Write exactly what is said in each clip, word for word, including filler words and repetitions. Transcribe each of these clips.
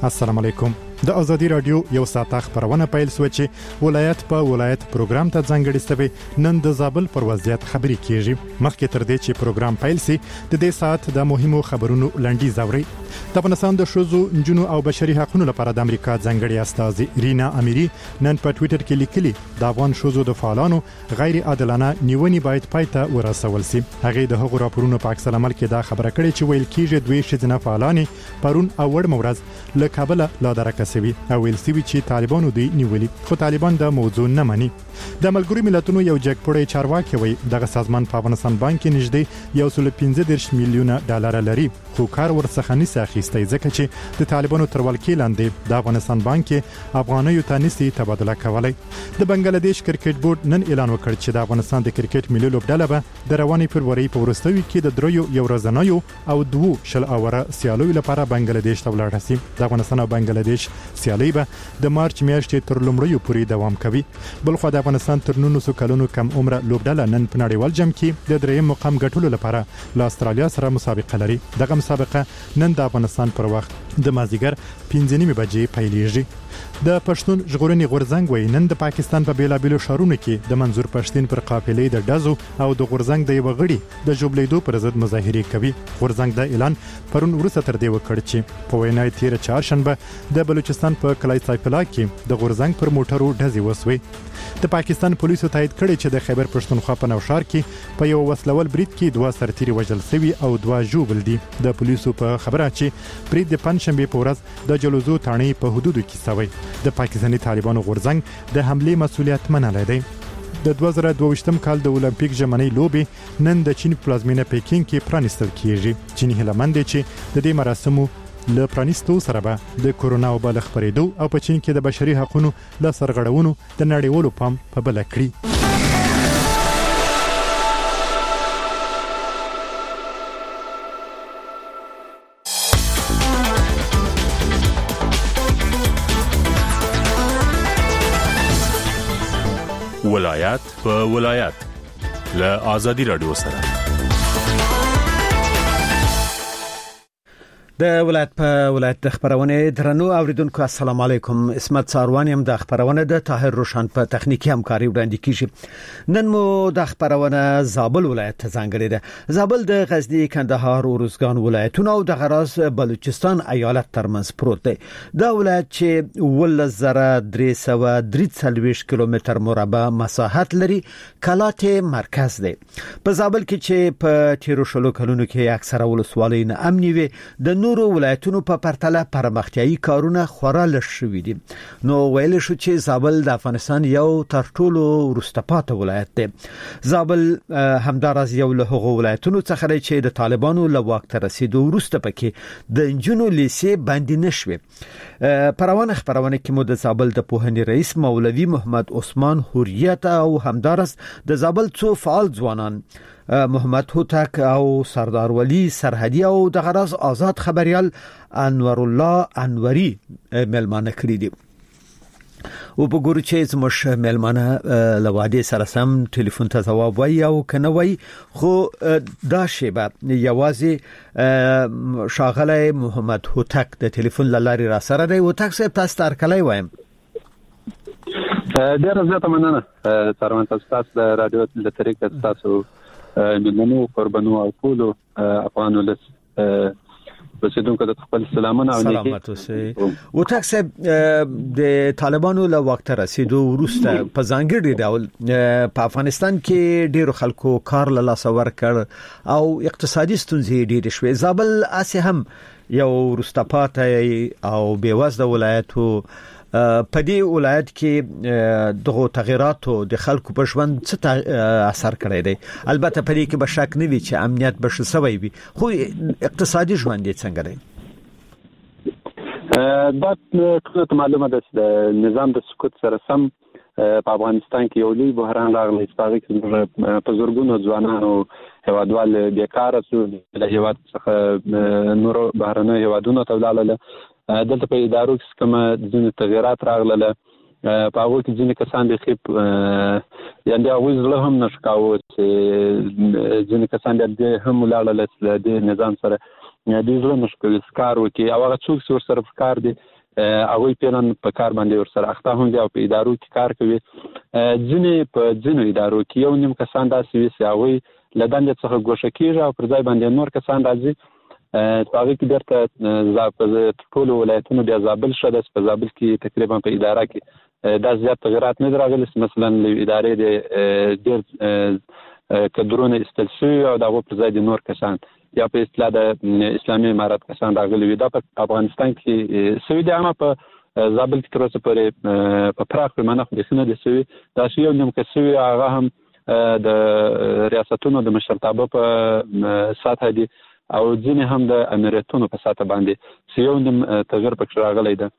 السلام علیکم. د ازادي رادیو یو ساعت خبرونه پیل سو چې ولایت په ولایت پروګرام ته ځانګړي سوي نن د زابل پر وضعیت خبري کیږي. مخکې تر دې چې پروګرام پیل سي د دې ساعت د مهمو خبرونو لنډي زوري. د افغانستان د شوزو نجونو او بشري حقوقو لپاره د امریکا ځانګړي استاذ رینا اميري نن په ټوئیټر کې لیکلي د افغان شوزو د فعالانو غیر عادلانه نیونی باید پایته ورسول سي. هغه د هغو راپورونو په عکس العمل کې دا خبره کړې چې ویل کیږي دوی شذنه فعالانی پرون او ور مورز له کابل لا درکه سوي او ویل سوي چې طالبانو دوی نیولي خو طالبان د موضوع نه مانی. د ملګرو ملتونو یو جګپړی چارواکي وي دغه سازمان په افغانستان بانک کې نږدې یو سل پنځه دېرش میلیونه ډالر لري خو کار ورڅخه نشي اخیستي ځکه چې د طالبانو تر ولکې لاندې د افغانستان بانک کې افغانیو ته نشي تبادله کولای. د بنگلاديش کرکټ بورډ نن اعلان وکړ چې د افغانستان د کرکټ ملي لوبډله به د رواني فروری په ورستوي کې د دریو یو ورځنیو او دوه شل اوره سیالیو لپاره بنگلاديش ته ولاړ شي. د افغانستان او بنگلاديش سیالي به د مارچ میاشتې تر لومړیو پورې دوام کوي. بلخو د افغانستان تر نولس کلونو کم عمر لوبډله نن په نړیوال جام کې د دریم مقام ګټلو لپاره له استرالیا سره مسابقه لري. دغه مسابقه نن د افغانستان پر وخت د مازیګر پنځه نیمې بجې پیلېږي. د پښتون ژغورنې غورځنګ وای نن د پاکستان په بیلابیلو شهرونو کې د منظور پښتين پر قافلې د ډزو او د غورځنګ د یو غړي د جوبلیدو پر ضد مظاهره کوي. غورځنګ د اعلان پرون ورسته تر دې وکړ چې په وینای تیر چهارشنبه د بلوچستان په کلای سایفلا کې د غورځنګ پر موټرو ډزې وسوي. د پاکستان پولیسو تایید کړي چې د خیبر پښتونخوا په نوشار کې په یو وسلول برید کې دوه سرتیري وژل شوي او دوه ژوبل دي. د پولیسو په خبره چې برید د پنځشنبه په ورځ د جلوزو تاڼي په حدودو کې شوی. د پاکستاني طالبانو غورځنګ د حمله مسؤلیت منلای دی. د دوه زره دوه ویشتم کال د اولمپیک ژمنۍ لوبې نن د چین پلازمینه پیکینګ کې پرانیستل کیږي. چین هلمند چې د دې مراسمو له پرانیستو سره به د کورونا وبا له خبرېدو او په چین کې د بشري حقوقو له سرغړونو د نړیوالو پام په بل کړی. ولایت په ولایت له آزادي رادیو سره د ولایت په ولایت د خبرونه درنو اوریدونکو السلام علیکم. اسمت ساروانی هم د خبرونه د طاهر روشن په تخنیکی همکاري وړاندې کیږي. نن مو د خبرونه زابل ولایت ته ځانګړي ده. زابل د غزنی، کندهار او روزګان ولایتونو او د غراس بلوچستان ایالت ترمنځ پروت دی. دا ولایت چې ولس زره درې سوه درې څلوېښت کیلومتر مربع مساحت لري کلات مرکز دی. په زابل کې چې په تیرو شلو کلونو کې اکثره ولسوالۍ نه امني وي د نورو ولایتونو په پرتله پرمختیايي کارونه خورا لږ شوي دي. نو ویل شو چې زابل د افغانستان یو تر ټولو وروسته پاتې ولایت دی. زابل همدارس یو له هغو ولایتونو څخه دی چې د طالبانو له واک ته رسیدو وروسته پکې د انجونو لیسې باندې نشوي. پروانه خبرونه کې مو د زابل د پوهنې رئیس مولوي محمد عثمان حریت او همدارس د زابل څو فعال ځوانان محمد هوتک او سردار ولی سرحدی او د غراس آزاد خبريال انور الله انوري ملمانه کړی دي. او په ګورو چې زموږ ملمانه لواده سره سم ټلیفون ته جواب وایي او کنه وایي خو دا شیبه یوازې شاغله محمد هوتک د ټلیفون لاري را سره دی. هوتک صاحب تاسو تر کله وایم ډیر زیاته مننه ترمن تاسو د رادیو د طریق تاسو ملمنو قربانو او ټول افغان ولس رسیدونکو ته خپل سلامونه او سلامات اوسئ. او تاسو د طالبانو له وخت رسیدو وروسته په ځانګړي ډول په افغانستان کې ډیرو خلکو کار له لاس ورکړ او اقتصادي ستونزې ډېرې شوې. زابل اسه هم یو وروسته پاتې او بیوزله ولایت وو. په دې ولایت کې دغه تغیراتو د خلکو په ژوند څه اثر کړی دی؟ البته په دې کې به شک نه وي چې امنیت به ښه شوی وي خو اقتصادي ژوند یې څنګه دی؟ دا ټول معلومه ده چې د نظام د سقوط سره سم په افغانستان کې یو لوی بحران راغلی چې په زورګونو ځوانانو هیوادوال بیکاره شو د هیواد څخه نور بهرنیو هیوادونو ته ولاړل. دلته په ادارو کې کوم ځینې تغیرات راغله په هغه کې ځینې کسان د خپ یعنی هغه زله هم نشکاو چې ځینې کسان د هم ولاړل د نظام سره د زړه مشکل کار وکي او هغه څوک چې ورسره په کار دي هغه پیران په کار باندې ورسره اخته هم دي او په ادارو کې کار کوي. ځینې په ځینو ادارو کې یو نیم کسان داسې وي چې هغه له دندې څخه ګوښه کیږي او پر ځای باندې نور کسان راځي. په هغه کې بیرته په ټولو ولایتونو بیا زابل شته. په زابل کې تقریبا په اداره کې دا زیات تغیرات نه راغلي. مثلا له ادارې د ډېر کډرونه استل شوي او د هغو پر ځای د نور کسان یا په اصطلاح د اسلامي امارات کسان راغلي وي. دا په افغانستان کې سوي دي، اما په زابل کې تر اوسه پورې په پراخ پیمانه خو داسې نه دي سوي. دا چې یو نیم که سوي هغه هم د ریاستونو د مشرتابه په سطحه دي او ځینې هم د امریتونو په سطحه باندې چې یو نیم تغیر پکې راغلی ده.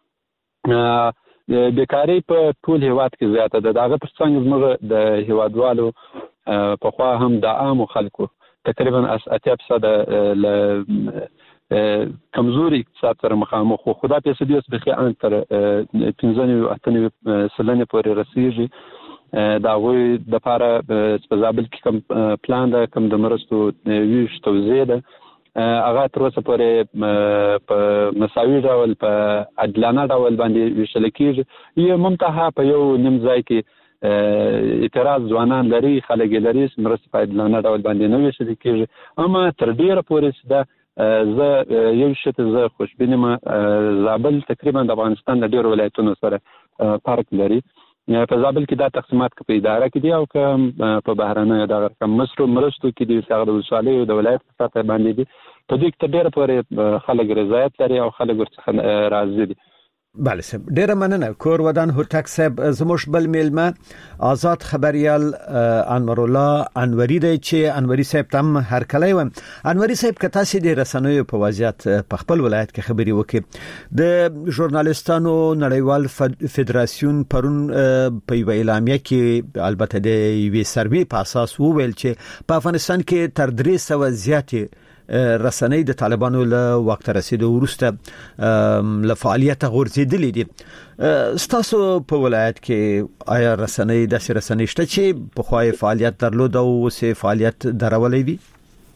بیکاري په ټول هیواد کې زیاته ده. د هغه تر څنګ زموږ د هیوادوالو پخوا هم د عامو خلکو تقریبا اتیا فیصده له کمزوري اقتصاد سره مخامخ خو خدا پیسې اوس بخي ان تر پنځه نوي اته نوي سلنې پورې رسیږي. دا غوي د لپاره په زابل کې کوم پلان ده، کوم د مرستو ویش توزیع ده، هغه تر اوسه پورې په مساوي ډول په عادلانه ډول باندې ویشل کېږي. یو منتها په یو نیم ځای کې اعتراض ځوانان لري، خلک لري، مرستې په عادلانه ډول باندې نه ویشل کېږي. اما تر ډیره پورې ده زه یو شی ته زه خوشبین یم. زابل تقریبا د افغانستان د ډیرو ولایتونو سره فرق لري. په زابل کې دا تقسیمات په اداره کې دي او که په بهرنۍ دغه کم مصر مرستو کې دي چې د ولسوالۍ او د ولایت په سطح باندې دي. په دې کې ډېر پورې خلک رضایت لري او خلک ورڅخه راضي دي. بله صاحب، ډیره مننه. کور ودان هوتک صاحب زموږ بل میلمه آزاد خبریال انور الله انوری دی چې انوری صاحب تم هر کله و. انوری صاحب که تاسو د رسنیو په وضعیت په خپل ولایت کې خبري وکړي، د ژورنالیستانو نړیوال فدراسیون پرون په یو اعلامیه کې البته د یوې سروې په اساس وویل چې په افغانستان کې تر درې سوه زیاتې رسنۍ د طالبانو له وخت رسیدو وروسته له فعالیت غورځېدلې دي. ستاسو په ولایت کې آیا رسنۍ داسې رسنۍ شته چې په خوای فعالیت درلود او اوس فعالیت درولې وي؟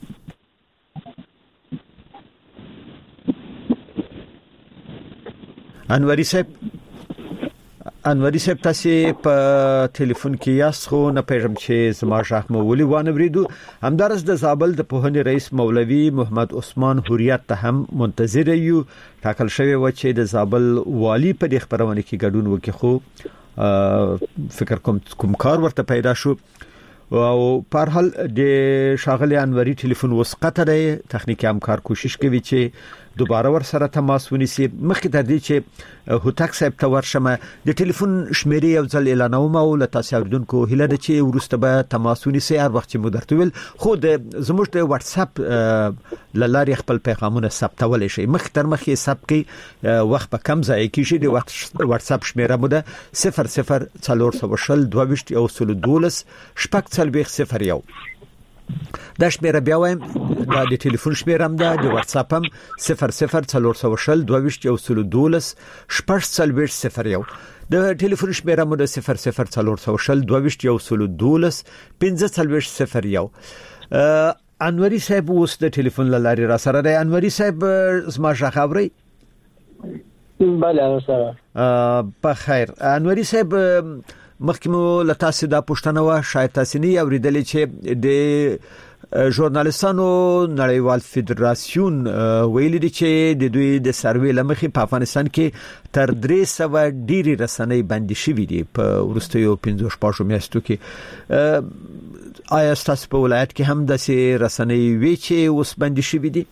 انوری صاحب انوری صاحب تاسو په ټلیفون کې یاست خو نه پیژم چې زما ژغ مو ولي وانه وریدو. همدارس د زابل د پوهنې رئیس مولوي محمد عثمان حریت ته هم منتظر یو. ټاکل شوی و چې د زابل والی په دې خبرونه کې ګډون وکړي، خو فکر کوم کوم کار ورته پیدا شو او په هر حال د شاغلی انوری ټلیفون وسقطه دی. تخنیکی همکار کوشش کوي چې دوباره ور سره تماس ونیسي. مخکې تر دې چې هوتک صاحب ته ورشم د ټلیفون شمیرې یو ځل اعلانوم او له تاسو اوریدونکو هیله ده چې ورسته به تماس ونیسي هر وخت چې مو درته ویل. خو د زموږ د واتس اپ لارې خپل پیغامونه ثبتول شي. مخ تر مخې ثبت کی وخت په کم ځای کې شي. د واتس اپ شمیره مو ده صفر صفر څلور سوه شل دوه ویشت یو سل دولس شپږ څلوېښت صفر یو. دا شمیره بیا وایم، دا د ټلیفون شمیره هم ده، د واتس اپ هم صفر صفر څلور سوه شل دوه ویشت یو سل دولس شپږ څلوېښت صفر یو. د ټلیفون شمیره مو د صفر صفر څلور سوه شل دوه ویشت یو سل دولس پنځه څلوېښت صفر یو. انوری صاحب اوس د ټلیفون لارې را سره دی. انوری صاحب زما ژغ اورئ؟ بله سره په خیر. انوری صاحب مخکې مو له تاسو دا پوښتنه و، شاید تاسو نه اوریدلې چې د ژورنالیستانو نړیوال فدراسیون ویلي دي چې د دوی د سروې لمخې په افغانستان کې تر درې سوه ډیری رسنۍ بندي شوې دي په وروستیو پنځو شپږو میاشتو کې. آیا تاسو په ولایت کې هم داسې رسنۍ وی چې اوس بندي شوې دي؟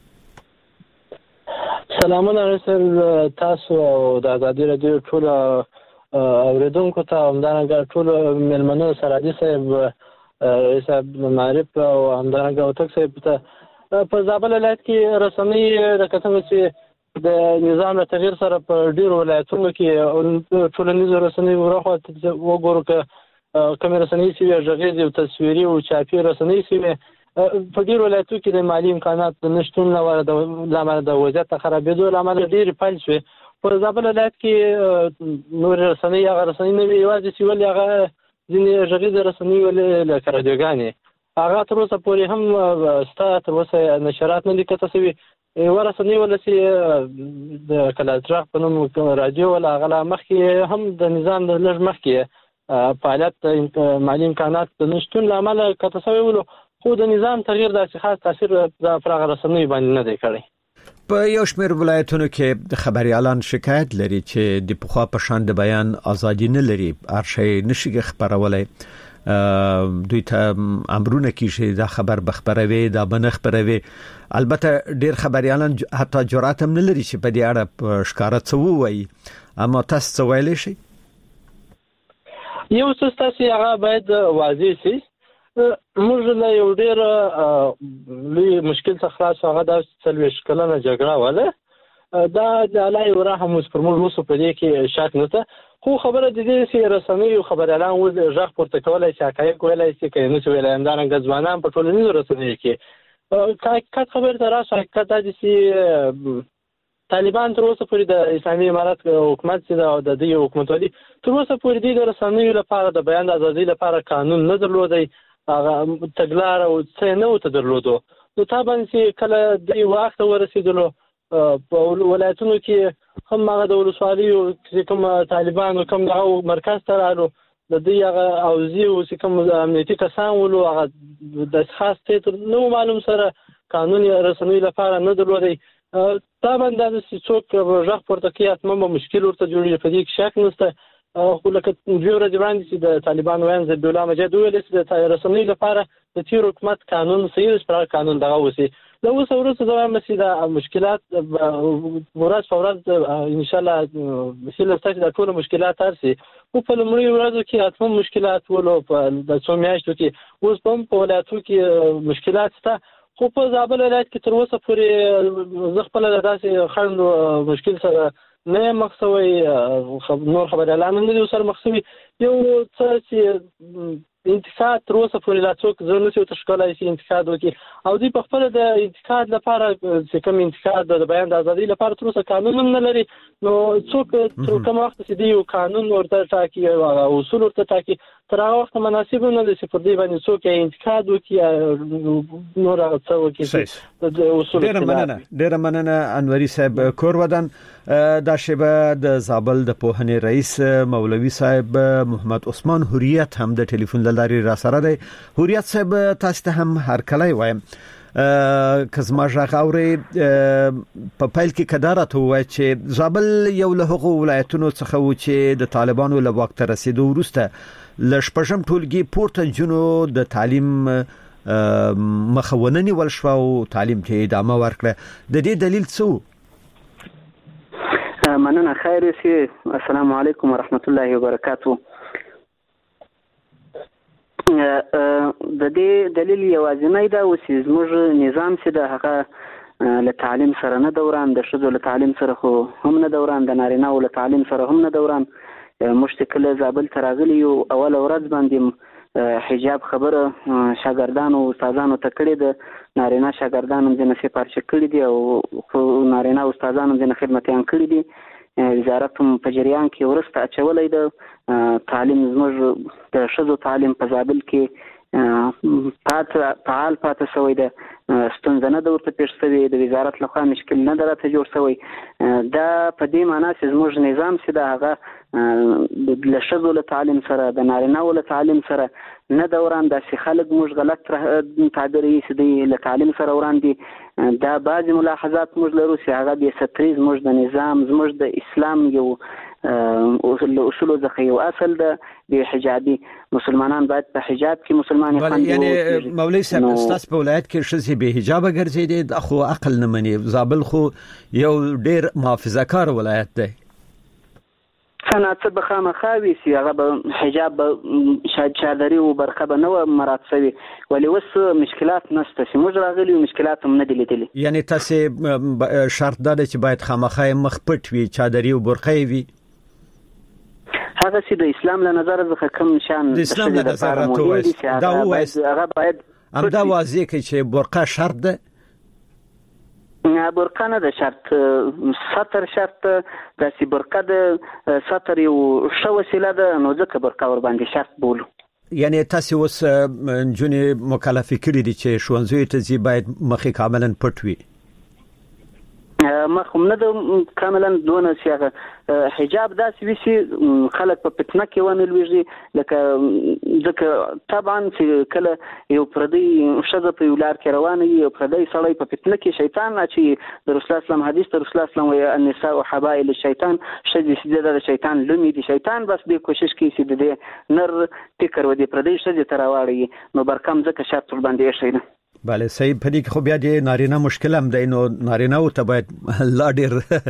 سلامونه سر تاسو او د ازادي رادیو ټول اوریدونکو ته همدارنګه ټول مېلمنو سره دي صاحب رئیس معرف او همدارنګه هوتک صاحب ته په زابل ولایت کې رسنۍ د کتنې چې د نظام له تغییر سره په ډیرو ولایتونو کې ټولنیزو رسنۍ ورخوا وګورو که کومې رسنۍ چې غږیزې او تصویري او چاپي رسنۍ چې په ډیرو ولایتونو کې د مالي امکانات نشتون له امله د وضعیت خرابېدو له امله ډېرې پیل شوې. په زابل ولایت کې نور رسنۍ هغه رسنۍ نه وي، یوازې چې ولې هغه ځینې غږیزې رسنۍ ولې لکه رادیوګانې هغه تر اوسه پورې هم ستا تر اوسه نشرات نه دي کته شوي. ورسنی ولسی د کلاتراغ په نوم رادیو ولا غلا مخکې هم د نظام د لږ مخکې فعالیت مالی امکانات د نشټون لامل کته سوی ولو خو د نظام تغییر د خاص تاثیر د فراغ رسنی باندې نه دی کړی. په یو شمېر ولایتونو کې د خبريالان شکایت لري چې د پخوا په شان د بیان ازادي نه لري، هر شی نشي خبرولای، دوی ته امرونه کیږي دا خبر بخبروي دا بنخ خبروي. البته ډیر خبريالان حتی جرأت هم نه لري چې په دې اړه ښکارا څه وایي، اما تاسو څه ویلی شئ؟ یو څه تاسو هغه باید واضح شي. موږ له یو ډیر لوی مشکل څخه خلاص هغه د څلويش کلنه جګړه وله دا د الله یو رحم اوس پر موږ وسو په دې کې شک نشته. خو خبره د دې چې رسنۍ او خبريالان ول ژغ پورته کولای شي حقایق ویلای شي کینو چې ویلای همدارنګه ځوانان په ټولنیزو رسنیو کې حقیقت خبر ته راځي. حقیقت دا چې طالبان تر اوسه پورې د اسلامي امارات حکومت چې د دې حکومتولي تر اوسه پورې د رسنیو لپاره د بیان د ازادۍ لپاره قانون نه درلودي، هغه تګلار او څه نه وته درلودو. نو طبعا چې کله د وخت ورسېدلو په ولایتونو کې هم هغه د ولسوالیو چې کوم طالبان او کوم دغه مرکز ته رالو د دې هغه اوزي او چې کوم امنیتي کسان ولو هغه د خاص تر نو معلوم سره قانون رسنۍ لپاره نه درلودي. طبعا دا چې څوک ژغ پورته کوي اتمه مشکل ورته جوړي په دې کې شک نشته. خو لکه دوی ورځې وړاندې چې د طالبان ویان زبی الله مجید ویل چې د رسنۍ لپاره د تیر حکومت قانون صحیح پر قانون دغه وسی له اوس ورته دا مسله د مشکلات ورځ په ورځ ان شاء الله مثل ستاسو د ټول مشکلات ترسي او په لمړي ورځو کې اتم مشکلات ولو په د څو میاشتو کې اوس په ولایتو کې مشکلات شته. خو په زابل ولایت کې تر اوسه پورې زغپل داسې خند مشکل سره نه مخسوي نور خبريالان نه دي سره مخسوي. یو څه چې انتقاد تر اوسه پورې لا څوک زونه چې تشکلای شي انتقاد وکي او دوی په خپل د انتقاد لپاره چې کوم انتقاد د بیان د ازادۍ لپاره تر اوسه قانون نه لري. نو څوک تر کوم وخت چې دی قانون ورته ټاکي او اصول ورته ټاکي تر هغه وخت مناسب نه دي چې پر دې باندې څوک انتقاد وکي نور څه وکي د اصول. ډیر مننه ډیر مننه انوري صاحب کورودان. دا شبه د زابل د پوهنې رئیس مولوي صاحب محمد عثمان حریت هم د ټلیفون لاري را سره دی. حریت صاحب تاسو ته هم هر کله وایم کزما ژغاوري په پایل کې کدارته وای چې زابل یو له هغو ولایتونو څخه و چې د طالبانو له وخت رسیدو وروسته لشپږم ټولګي پورته جنو د تعلیم مخاونني ولشوا او تعلیم ته ادامه ورکړه. د دې دلیل څه؟ مننه خیر سي. السلام علیکم ورحمت الله وبرکاته. د دې دلیل یوازینی دا و چې زموږ نظام چې د هغه له تعلیم سره نه دوران، د ښځو له تعلیم سره خو هم نه دوران، د نارینه‌و له تعلیم سره هم نه دوران. موږ کله زابل ته راغلي یو اول ورځ باندې حجاب خبره شاګردانو استادانو ته کړې ده. نارینه شاګردانو ځنه سپارښت کړي دي او نارینه استادانو ځنه خدمتيان کړي دي. وزارت هم په جریان کې ورسته اچولې ده. تعلیم زموږ د ښځو تعلیم په زابل کې پات فعال پاتې شوی ده. ستونزه نه د ورته پیښ شوی د وزارت لخوا مشکل نه درته جوړ شوی. دا په دې معنی چې زموږ نظام چې دا هغه د ښځو له تعلیم سره د نارینه‌و له تعلیم سره نه دوران. داسې خلک موږ غلط تعبیر یې چې دی له تعلیم سره وړاندې دا بعضې ملاحظات موږ لرو چې هغه بې ستري زموږ د نظام زموږ د اسلام یو اصولو څخه یو اصل ده. د حجابي مسلمانان باید په حجاب کې مسلمان خوندي یعنی مولوي صاحب تاسو په ولایت کې ښځې به حجاب ګرځېدي خو عقل نه مني. زابل خو یو ډېر محافظه‌کار ولایت دی. څنګه به خامخاوي سي هغه به حجاب شاید چادري او برخه به نو مراد سوي ولې وس مشکلات نشته چې موږ راغلي مشکلات هم نه دي لیدلي. یعنی تاسو شرط ده چې باید خامخای مخ پټ وي چادري او برخه وي. هغه چې د اسلام له نظر څخه کوم شان د اسلام له نظر ته دا وایي هغه باید هم دا واضح کړي چې برخه شرط ده. نه برقه نه ده شرط، سطر شرط ده. چې برقه ده سطر یو ښه وسیله ده نو ځکه برقه ور باندې شرط بولو. یعنی تاسو اوس جونې مکلف کړی دي چې ښوونځي ته ځي باید مخې کاملا پټ وي. مخ هم نه د کاملا دونه سیغه حجاب داسې وسی خلک په فتنه کې ونه لويږي لکه ځکه طبعا چې کله یو پردي شذ په ولار کې روانه یو پردي سړی په فتنه کې شیطان اچي د رسول الله صلی حدیث د رسول الله صلی الله النساء حبائل الشیطان شذ سیده د شیطان لومي دي شیطان بس د کوشش کوي چې د نر فکر و دي پردي شذ تر واړي نو برکم ځکه شرط باندې شي نه بله صحیح پدې کې خو بیا د نارینه مشکل هم دی نو نارینه او ته باید لا ډیر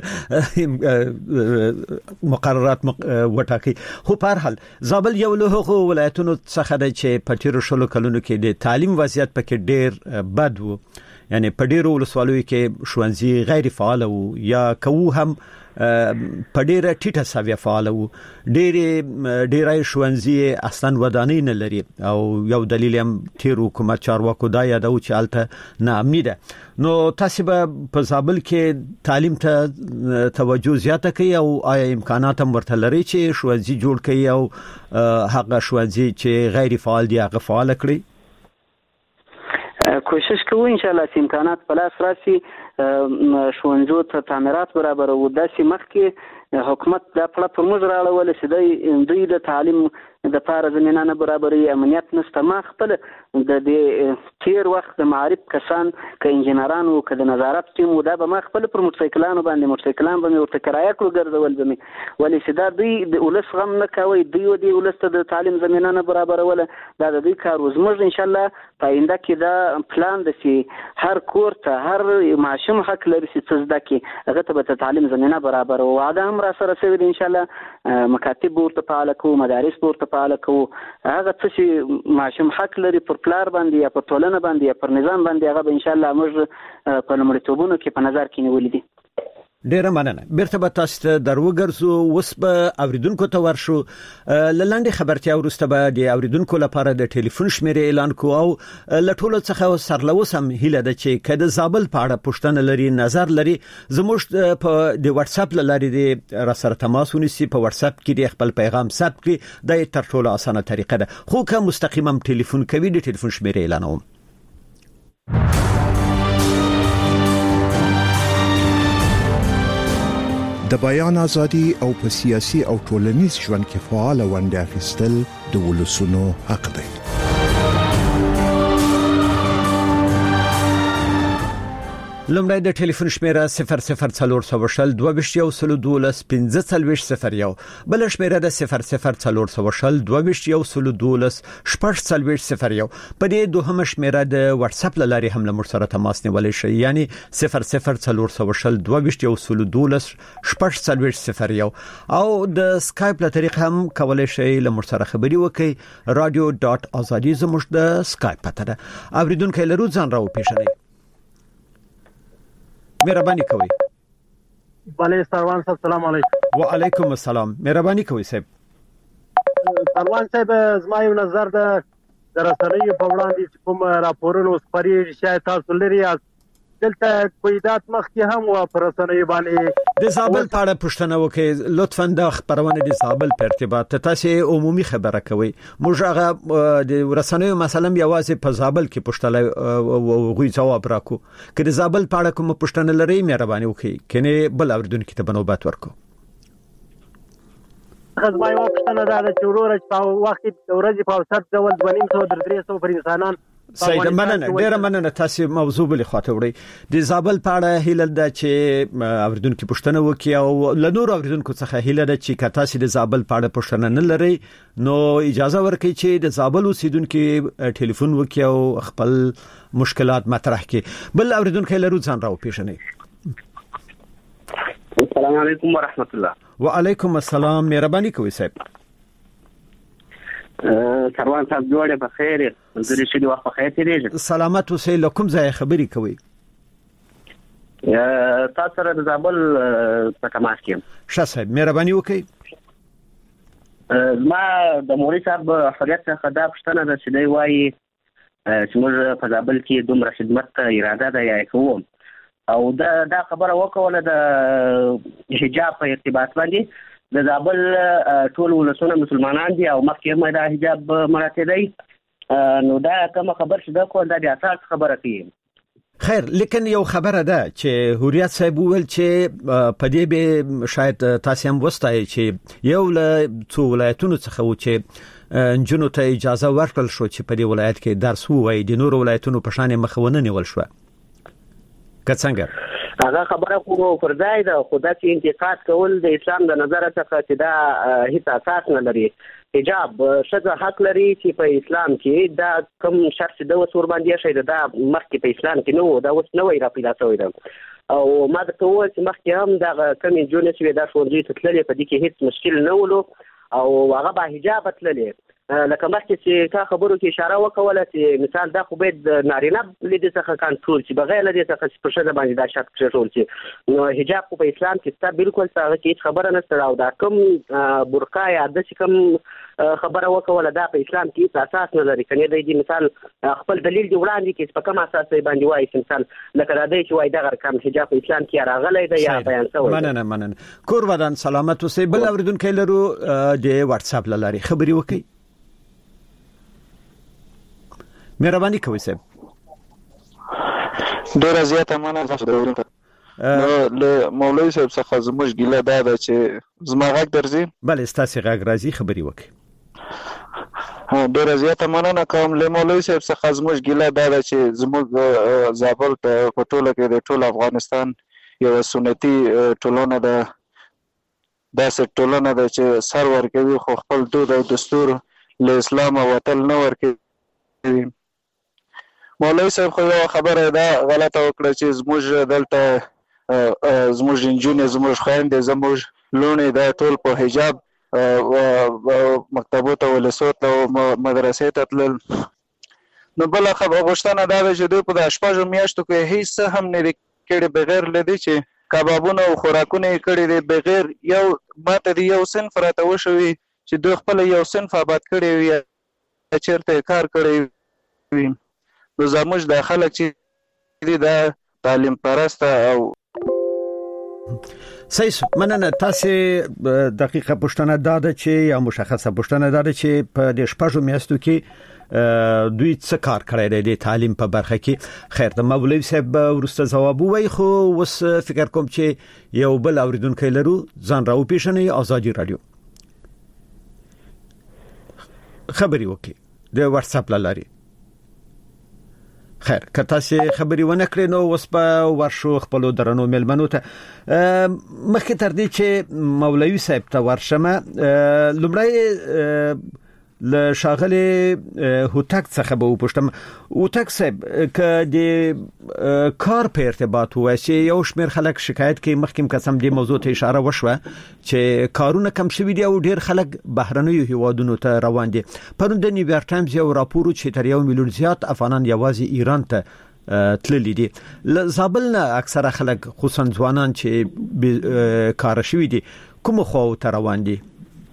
مقررات وټاکي خو په هر حال زابل یو له هغو ولایتونو څخه دی چې په تیر شلو کلونو کې د تعلیم وضعیت پکې ډیر بد وو یعنی په ډیرو ولسوالیو کې ښوونځي غیر فعال وو یا کوو هم په ډیره ټیټه ساویه فعال وو ډېرې ډېرای ښوونځي اصلا ودانۍ نه لري او یو دلیل هم تیر حکومت چارواکو دا یادو چې الته ناامني ده نو تاسو به په زابل کې تعلیم ته توجه زیاته کوي او آیا امکانات هم ورته لري چې ښوونځي جوړ کړي او هغه ښوونځي چې غیر فعال دي هغه فعال کړي کوشش کوو ان شاء الله چې امکانات په لاس راشي ښوونځو ته تعمیرات برابر او داسې مخکې حکومت دا پړه پر موږ راړول چې دوی د تعلیم د پاره زمينه نه برابرۍ امنیت نشته ما خپل د دې تیر وخت د معارف کسان ک انجنیران او ک د نظارت ټیم دا به ما خپل پر موټرسایکلانو باندې موټرسایکلان باندې ورته کرایه کړو ګرځول به مې ولې چې دا دوی د ولس غم نه کوي دوی د ولس ته د تعلیم زمينه نه برابرول دا د دوی کار وزموږ ان شاء الله پاینده کې دا پلان د سي هر کور ته هر معشوم حق لري چې زده کې هغه ته به تعلیم زمينه برابر او وعده هم را سره سوي ان شاء الله مکاتب ورته فعال کوو مدارس ورته فعال کوو هغه څه چې معشوم حق لري پر پلار باندې یا پر ټولنه باندې یا پر نظام باندې هغه به ان شاء الله موږ په لومړیتوبونو کې په نظر کې نیولې دي ډیره مننه بیرته به تاسو ته دروګرځو وس به اوریدونکو ته ورشو للاندې خبرتیا ورسته به د اوریدونکو لپاره د ټلیفون شمیرې اعلان کو او لټولو څخه سرلوس هم هیله ده چې کله زابل په اړه پوښتنه لري نظر لري زموږ په د واتس اپ لاري د را سره تماس ونیسي په واتس اپ کې د خپل پیغام ثبت کړي د تر ټولو اسانه طریقه ده خو که مستقیما ټلیفون کوي د ټلیفون شمیرې اعلانوم د بیان ازادي او په سیاسي او ټولنیز ژوند کې فعال ونډه اخیستل د ولسونو حق دی لمړی د ټلیفون شمیره صفر صفر څلور سو شل دوه ویشت یو سل دولس پنځه څلوېښت صفر یو بل شمیره د صفر صفر څلور سو شل دوه ویشت یو سل دولس شپږ څلوېښت صفر یو په دې دوهمه شمیره د واتس اپ لاري هم له سره تماس نیولای شئ یعنی صفر صفر څلور سو شل دوه ویشت یو سل دولس شپږ څلوېښت صفر یو او د سکایپ له طریقې هم کولای شئ له سره خبري وکړئ رادیو ډاټ ازادي زموږ د سکایپ پته ده اوریدونکو لرو ځان راو پیژنئ مهرباني کوي بله سروان صاحب سلام علیکم وعلیکم السلام مهرباني کوي صاحب سروان صاحب زما یو نظر ده د رسنیو په وړاندې چې کوم راپورونه خپرېږي شاید تاسو لري دلته قیادت مخکې هم و پر رسنیو باندې د زابل په اړه پوښتنه وکړئ لطفا د خبرونه د زابل په ارتباط تاسو عمومي خبره کوي موږ هغه د رسنیو مثلا یوازې په زابل کې پوښتنه غوي جواب راکو که د زابل په اړه کوم پوښتنه لري مهرباني وکړئ کني بل اوریدونکو ته بنوبات ورکو خدای یو پوښتنه ده چې ورور په وخت د ورځې په اوسط ډول دوه نیم سو در درې سو پر انسانان سید مننه ډیره مننه تاسو موضوع بل خاطر وړي د زابل په اړه هیله ده چې اوریدونکو پوښتنه وکړي او له نور اوریدونکو څخه هیله ده چې تاسو د زابل په اړه پوښتنه نه لري نو اجازه ورکړئ چې د زابل اوسیدونکو ټلیفون وکړي او خپل مشکلات مطرح کړي بل اوریدونکو لرو ځان راو پیژنئ السلام علیکم ورحمت الله وعلیکم السلام مهرباني کوي صاحب سروان صاحب جوړه په خیر زری شي وخت په خیر تیریږي سلامت اوسئ لکم ځای خبري کوي تاسو سره د زابل په تماس کې ښه صاحب مهرباني وکړئ ما د موري صاحب حضرت خدا پښتنه د شدی وای چې موږ په زابل کې دومره خدمت ته اراده ده یا کوم او دا دا خبره وکوله د حجاب په ارتباط باندې د زابل ټول ولسونه مسلمانان دي او مخکې هم دا حجاب مراته دی نو دا کوم خبر شته کو دا د اساس خبره کوي خیر لیکن یو خبره ده چې هوریت صاحب ویل چې په دې به شاید تاسو هم وستای چې یو له څو ولایتونو څخه و چې جنونو ته اجازه ورکړل شو چې په دې ولایت کې درس ووایي د نور ولایتونو په شان مخونه نیول شو. که څنګه هغه خبره خو پر ځای ده، خو دا چې انتقاد کول د اسلام د نظر څخه چې دا هیڅ اساس نه لري. حجاب شذ حق لري چې په اسلام کې دا کوم شرط د وسور باندې شي دا مخکې په اسلام کې نو دا اوس نوې را پیدا شوی ده. او ما د ټول چې مخکې هم دا کوم جون چې دا شورجي تتللې په دې کې هیڅ مشکل نه ولو او هغه به حجاب تللې. لکه مخکې چې تا خبرو کې اشاره وکوله چې مثال دا خو باید نارینه لید څخه کنټرول چې بغیر لدی څخه چې په شذ باندې دا شرط کنټرول چې نو حجاب په اسلام کې ستا بالکل څنګه کې خبره نشته. او دا کوم برقع یا د کوم خبره وکوله دا په اسلام کې اساس نه لري. کني د دې مثال خپل دلیل دی وړاندې کې په کوم اساس باندې وایي مثال لکه دا دی چې وایي دا کوم حجاب په اسلام کې راغلی دی یا بیان شوی. مننه مننه کور ودان سلامت اوسې. بل اوریدونکو لرو د واتس اپ لاري خبري وکي. مهرباني کوئ صاحب. ډیره زیاته مننه تاسو د ورته نو له مولوي صاحب څخه زموږ ګیله دا ده چې زما غږ درځي. بله ستاسو غږ راځي خبري وکي. ها ډیره زیاته مننه کوم له مولوي صاحب څخه زموږ ګیله دا ده چې زموږ زابل په ټوله کې د ټول افغانستان یو سنتي ټولنه ده، داسې ټولنه ده چې سر ورکوي خو خپل دود او دستور له اسلام وتل نه ورکوي. مولوي صاحب خو یو خبره ده غلطه وکړه چې زموږ دلته زموږ انجونې زموږ خویندې زموږ لوڼې دا ټول په حجاب مکتبو ته ولسو ته مدرسې ته تلل. نو بله خبره غوښتنه دا ده چې دوی په د شپږو میاشتو کې هیڅ هم نه دي کړي بغیر له دې چې کبابونه او خوراکونه یې کړي دي، بغیر یو ماته د یو صنف راته وشوي چې دوی خپله یو صنف آباد کړی وي یا چېرته کار کړی وي. نو زموږ د خلک چې دي دا تعلیم پرسته او صحیح. مننه. تاسو دقیقه پوښتنه داده چې یا مشخصه پوښتنه داده چې په د شپږو میاشتو کې دوی څه کار کړی دی د تعلیم په برخه کې. خیر د مولوي صاحب ورسته جواب وای خو وس فکر کوم چې یو بل اوریدونکو لرو ځان راو پیښنې آزادي رادیو خبري وکي د واتس اپ لاري. خیر که تاسو خبري ونه کړئ نو اوس په ورشو خپل درنو ملمنو ته مخکې تر دې چې مولوي صاحب ته ورشمه لومړی له شاغلي هوتک څخه به وپوښتم. هوتک صاحب ک د کار په ارتباط وای چې یو شمېر خلک شکایت کوي مخکې قسم دې موضوع ته اشاره وشوه چې کارونه کم شوي دي او ډیر خلک بهرنیو هیوادونو ته روان دي. پرون د نیویارک ټایمز یو راپور چې تر یو میلیون زیات افغانان یوازې ایران ته تللی دي. له زابل نه اکثره خلک خصوصا ځوانان چې کار شوي دي کوم خو ته روان دي؟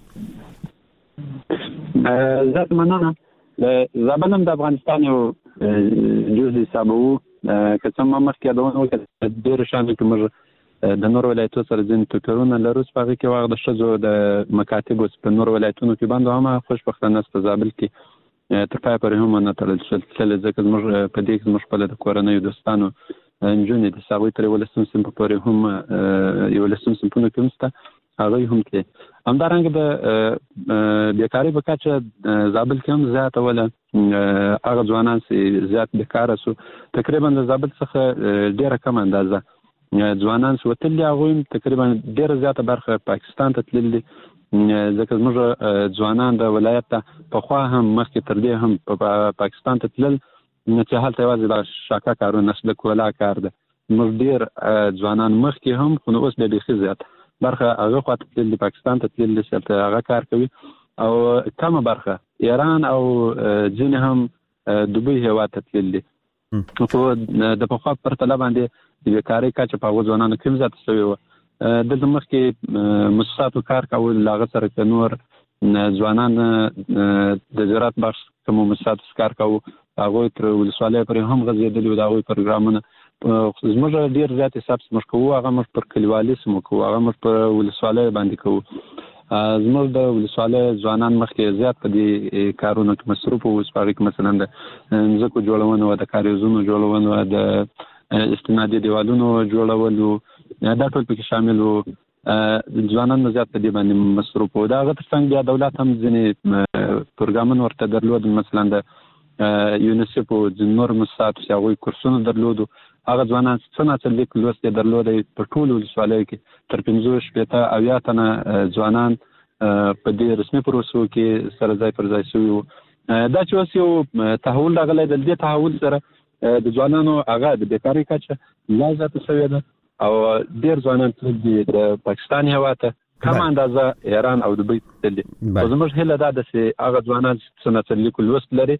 ذات مننه. زابل هم د افغانستان یو جزء حسابو که څنګه مخکې یادونه وکړه ډېر شان کې موږ د نور ولایتونو سره ځین توکرونه لرو په هغه کې واغ د شذو د مکاتب په نور ولایتونو کې باندې هم خوشبختانه په زابل کې تر پای پورې هم نه تړل شل ځکه موږ په دې کې موږ په د کورنۍ دوستانو انجونې د ساوي تر ولستون سم په پورې هم یو ولستون سم په کومسته هغه هم کې همدارنګه د بیکاری په کچه زابل کې هم زیاته ولا هغه ځوانان چې زیات بیکار سو تقریبا د زابل څخه ډیره کم اندازه ځوانان سو تل هغه تقریبا ډیره زیاته برخه پاکستان ته تللي ځکه موږ ځوانان د ولایت ته په خوا هم مخکې تر دې هم په پاکستان ته تلل چې هلته یوازې د شاکا کارونه نسل کولا کار ده. موږ ډیر ځوانان مخکې هم خو اوس د بیخي زیات برخه هغه خاطر د پاکستان ته تللی چې هغه کار کوي او کومه برخه ایران او ځین هم دوبۍ هوا ته تللی. خو د په خوا پر طلب باندې د بیکاری کچه په ځوانانو کې زیات شوی و. د مخکې مؤسساتو کار کول لاغه سره نور ځوانان د زراعت بخش کوم مؤسسات کار کوي هغه تر ولسوالۍ پر هم غزیدلی و دا غوي پروګرامونه زموږ ډیر زیات حساب سمش کوو هغه مخ پر کلیوالي سم کوو هغه مخ پر ولسوالۍ باندې کوو. زموږ د ولسوالۍ ځوانان مخکې زیات په دې کارونو کې مصروف وو. سپارښت مثلا د ځکو جوړونه او د کاریزونو جوړونه او د استنادي دیوالونو جوړول دا ټول پکې شامل وو. ځوانان زیات په دې باندې مصروف وو. دا غته څنګه بیا دولت هم ځینې پروګرامونه ورته درلود، مثلا د یونیسف او د نور مساعد هغوی کورسونه درلودو. هغه ځوانان څنګه چې لیک لوست درلود په ټول ولسوالیو کې تر پنځه شپېته اویا تنه ځوانان په دې رسمي پروسو کې سره ځای پر ځای شوي وو. دا چې اوس یو تحول راغلی د دې تحول سره د ځوانانو هغه د بیکارۍ کچه لا زیاته شوې ده او ډېر ځوانان تللي د پاکستان هېواد ته کم اندازه ایران او دوبۍ تللي. خو زموږ هیله دا ده چې هغه ځوانان چې څه لیک لوست لري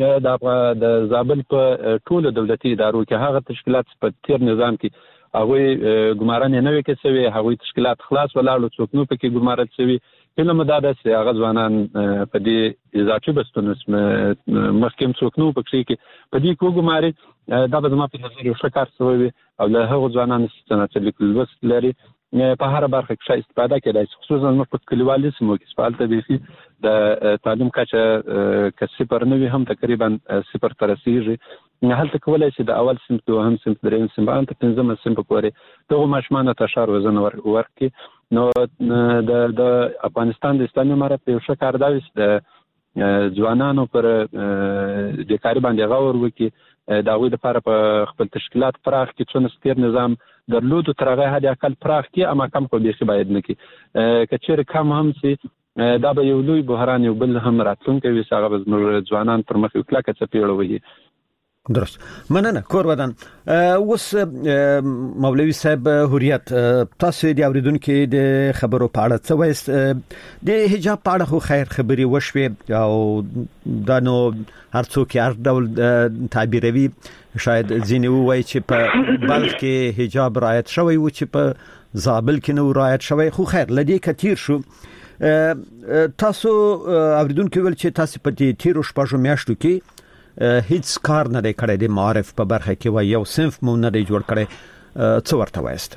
د زابل په ټولو دولتي ادارو کې هغه تشکیلات په تیر نظام کې هغوی ګمارنې نه وې کې شوې، هغوی تشکیلات خلاص ولاړو، څوک نو پکې ګمارل شوي. هیله مو دا ده چې هغه ځوانان په دې اضافي بستونو مخکې څوک نو پکې کې په دې کې وګماري. دا به زما په نظر یو ښه کار شوی وي او له هغو ځوانانو چې لیک لوست لري په هر برخه کې ښه استفاده کېدای شي، خصوصا زموږ په کلیوالي سیمو کې چې هلته بیخي د تعلیم کچه که صفر نه وي هم تقریبا صفر ته رسېږي. هلته کولی شي د اول صنف، دوهم صنف، درېیم صنف، هلته پنځمه صنف پورې دغو ماشومانو ته ښه روزنه ورکړي. نو د افغانستان د اسلامي امارت یو ښه کار دا وي چې د ځوانانو پر بیکاري باندې غور وکړي، د هغوی لپاره په خپل تشکیلات پراخ کړي. څونه تیر نظام درلودو تر هغه حد اقل پراخ کړي، اما کم خو بیخي باید نه کړي. که چېرې کم هم سي دا به یو لوی بحران یو بل هم راتلونکی وي چې هغه به زموږ ځوانان پر مخ یو کلکه څپېړه وهي. درست. مننه کور ودان. اوس مولوي صاحب هوریت، تاسو د اوریدونکو د خبرو په اړه څه وایست؟ د حجاب په اړه خو خیر خبري وشوي او دا نو هر څوک هر ډول تعبیروي، شاید ځینې وایي چې په بلخ کې حجاب رعایت شوی و چې په زابل کې نو رعایت شوی. خو خیر لدی کثیر شو. تاسو اوریدونکو ول چې تاسو په دې تیرو شپږو میاشتو کې هیڅ کار نه دی کړی د معارف په برخه کې، و یو صنف مو نه دی جوړ کړی، څه ورته وایست؟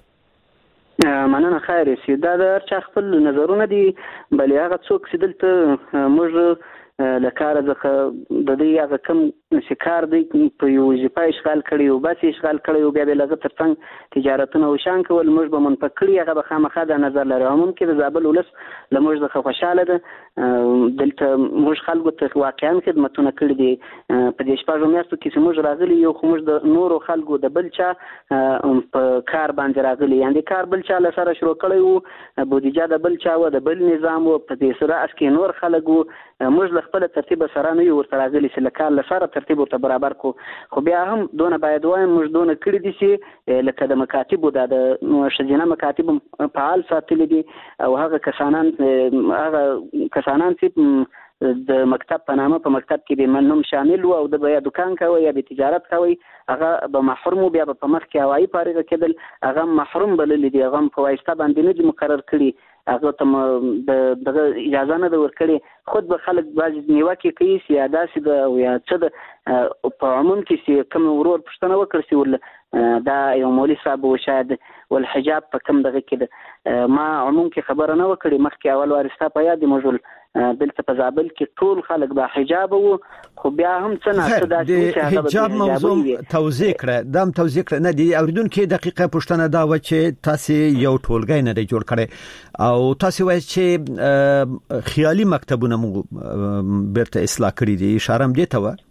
مننه خیر سي. دا د هر چا خپل نظرونه دي، بل هغه څوک چې دلته موږ له کاره څخه د دې هغه کم چې کار دی په یو وظیفه اشغال کړی او بس اشغال کړی او بیا به لږ ترڅنګ تجارتونه او شان کول موږ به منفق کړي، هغه به خامخا د نظر لري. هم کې د زابل ولس له موږ څخه خوشاله ده. دلته موږ خلکو ته واقعا خدمتونه کړي دي په دې شپږو میاشتو کې چې موږ راغلي یو، خو موږ د نورو خلکو د بل چا په کار باندې راغلي، یعنی کار بل چا له سره شروع کړی وو، بودیجه د بل چا و، د بل نظام و، په دې سره اسکه نور خلک وو. موږ له خپل ترتیب سره نه یو ورته راغلي چې له کار له سره ترتیب ورته برابر کو. خو بیا هم دونه باید وایم موږ دونه کړی دي چې لکه د مکاتبو د شجینه مکاتب فعال ساتلي دي او هغه کسانان هغه کسانان چې د مکتب په نامه په مکتب کې به منوم شامل وو او د بیا دکان کوي یا به تجارت کوي، هغه به محروم بیا په مخ کې هوایي فارغ کېدل، هغه محروم بلل دي، هغه په واسطه باندې نه مقرر کړي، هغه ته د اجازه نه ده ورکړي. خود به خلک بعضې نیوکې کوي چې یا داسې ده او یا څه ده. په عموم کې چې کوم ورور پوښتنه وکړ چې ول دا یو مولوي صاحب و شاید والحجاب په کوم دغه کې ده، ما عموم کې خبره نه وکړي. مخکې اول وارې ستا په یاد موږ دلته په زابل کې ټول خلک با حجاب وو، خو بیا هم څه نه څه داسې چې حجاب موضوع توضیح کړه، دام توضیح کړه. نه دی اوریدونکو دقیقه پوښتنه دا و چې تاسو یو ټولګی نه دی جوړ کړی او تاسو وایي چې خیالي مکتبونه مو برته اصلاح کړی دي، اشاره هم دې ته و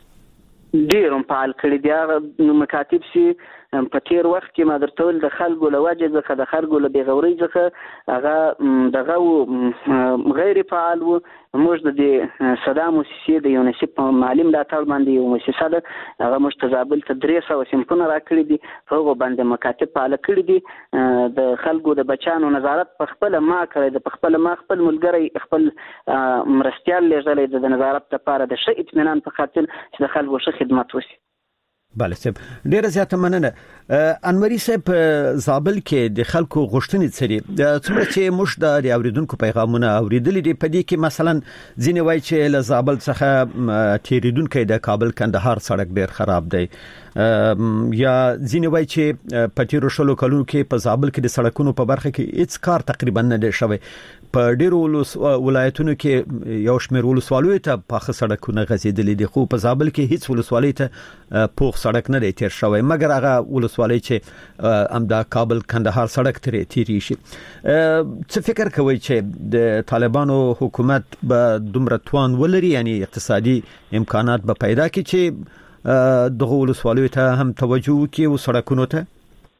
ډیر هم فعال کړی دي. هغه مکاتب چې په تیر وخت کې ما درته ویل د خلکو له وجې څخه د خلکو له بېغورۍ څخه هغه دغه غیر فعال وو. موږ د دې صدا موسسې د یونیسف په مالي ملاتړ باندې یو موسسه ده، هغه موږ ته زابل ته درې سوه صنفونه راکړي دي، په هغو باندې مکاتب فعاله کړي دي. د خلکو د بچیانو نظارت په خپله ما کړی ده، په خپله ما خپل ملګری خپل مرستیال لېږلی ده د نظارت لپاره د ښه اطمینان په خاطر چې د خلکو ښه خدمت وشي. بله صاحب ډیره زیاته مننه. انوري صاحب زابل کې د خلکو غوښتنې څه دي؟ څومره چې موږ د اوریدونکو پیغامونه اوریدلي دي، په دې کې مثلا ځینې وایي چې له زابل څخه تیریدونکي د کابل کندهار سړک ډیر خراب دی، یا ځینې وایي چې په تیرو شلو کلونو کې په زابل کې د سړکونو په برخه کې هیڅ کار تقریبا نه دی شوی. په ډیرو ولایتونو کې یو شمېر ولسوالیو ته پاخه سړکونه غځېدلي دي، خو په زابل کې هیڅ ولسوالۍ ته پوخ سړک نه دی تیر شوی مګر هغه ولسوالۍ چې امدا کابل کندهار سړک ترې تیری شي. څه فکر کوي چې د طالبانو حکومت به دومره توان ولري یعنی اقتصادي امکانات به پیدا کړي چې دغه ولسوالۍ ته هم توجه وکړي او سړکونو ته؟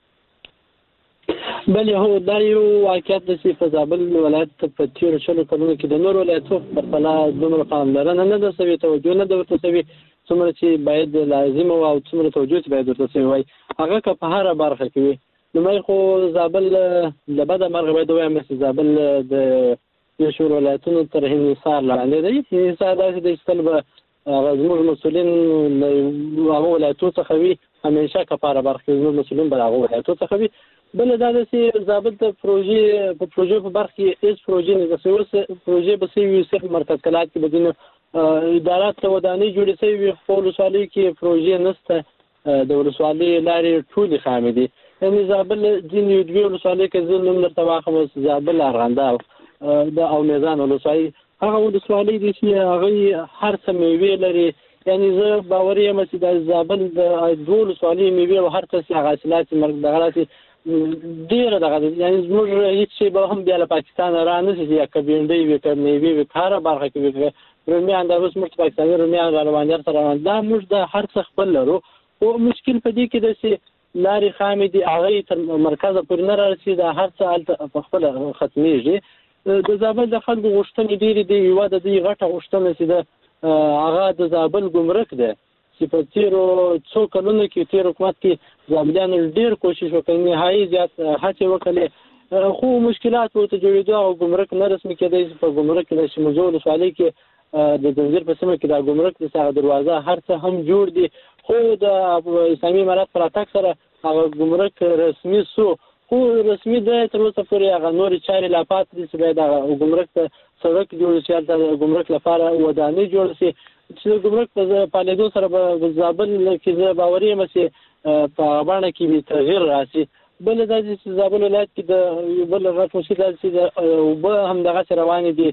بل هو دا یو واقعیت د سی فزابل ولایت په تیر شلو کلونو کې د نور ولایتونو په پرتله دومره پاملرنه نه ده شوې، توجه نه ده ورته شوې څومره چې باید لازم او څومره توجه چې باید ورته شوی وای. هغه که په هر برخه کې وي نو مې خو زابل لبد مرغ باید وایم چې زابل د شور ولایتونو تر انحصار لاندې دی. انحصار داسې د استل به زموږ مسؤلین هغه ولایتونو څخه وي همیشه که په هر برخه کې زموږ مسؤلین به هغه ولایتونو څخه وي. بل دا چې زابل د پروژې په پروژې په برخه کې هیڅ پروژې نه ده سوي، پروژې به سوي صرف مرکز کلات کې بدینه ادارات ته ودانۍ جوړې شوی خو ولسوالۍ کې پروژې نشته، د ولسوالۍ لارې ټولې خامې دي. یعنې زابل ځینې یو دوه ولسوالۍ کې زه نوم درته واخلم زابل ارغنده د او میزان ولسوالۍ هغه ولسوالۍ دي چې هغه هر څه میوې لري. یعنی زه باور یم چې د زابل د دوه ولسوالۍ میوې او هر څه حاصلات مرګ دغه ډیره دغه یعنی زموږ هیڅ شی به هم بیا له پاکستان را نه شي یا کبینډي وي کمنیوي وي کار برخه کې وي رومیان د اوس مرته پاکستاني رومیان روانيار سره دا موږ د هر څه خپل لرو او مشکل په دې کې د سي لارې خامې دي هغه تر مرکز پورې نه راسي دا هر څه په خپل ختميږي. د زابل د خلکو غوښتنې ډېرې دي، یو د دې غټه غوښتنه چې د هغه د زابل ګمرک ده چې په تیرو څو کلونو کې تیر حکومت کې زابلیان ډېر کوشش وکړ نهایي زیات هڅې وکړې خو مشکلات ورته جوړېدو او ګمرک نه رسمي کېدی. په ګمرک کې د شموزو ولسوالۍ کې د زنجیر په سیمه کې د ګمرک د څنګه دروازه هر څه هم جوړ دي خو د اسلامي امارات پر اتاک سره هغه ګمرک رسمي سو خو رسمي د تر اوسه پورې هغه نور چارې لا پاتې دي چې باید هغه ګمرک ته سړک جوړ شي، د ګمرک لپاره ودانۍ جوړ شي چې ګمرک په پالیدو سره به زابل کې زه باور یم چې په باندې کې به تغییر راشي. بل دا چې زابل ولایت کې د بل غټ مشکل چې وبه هم دغه روان دي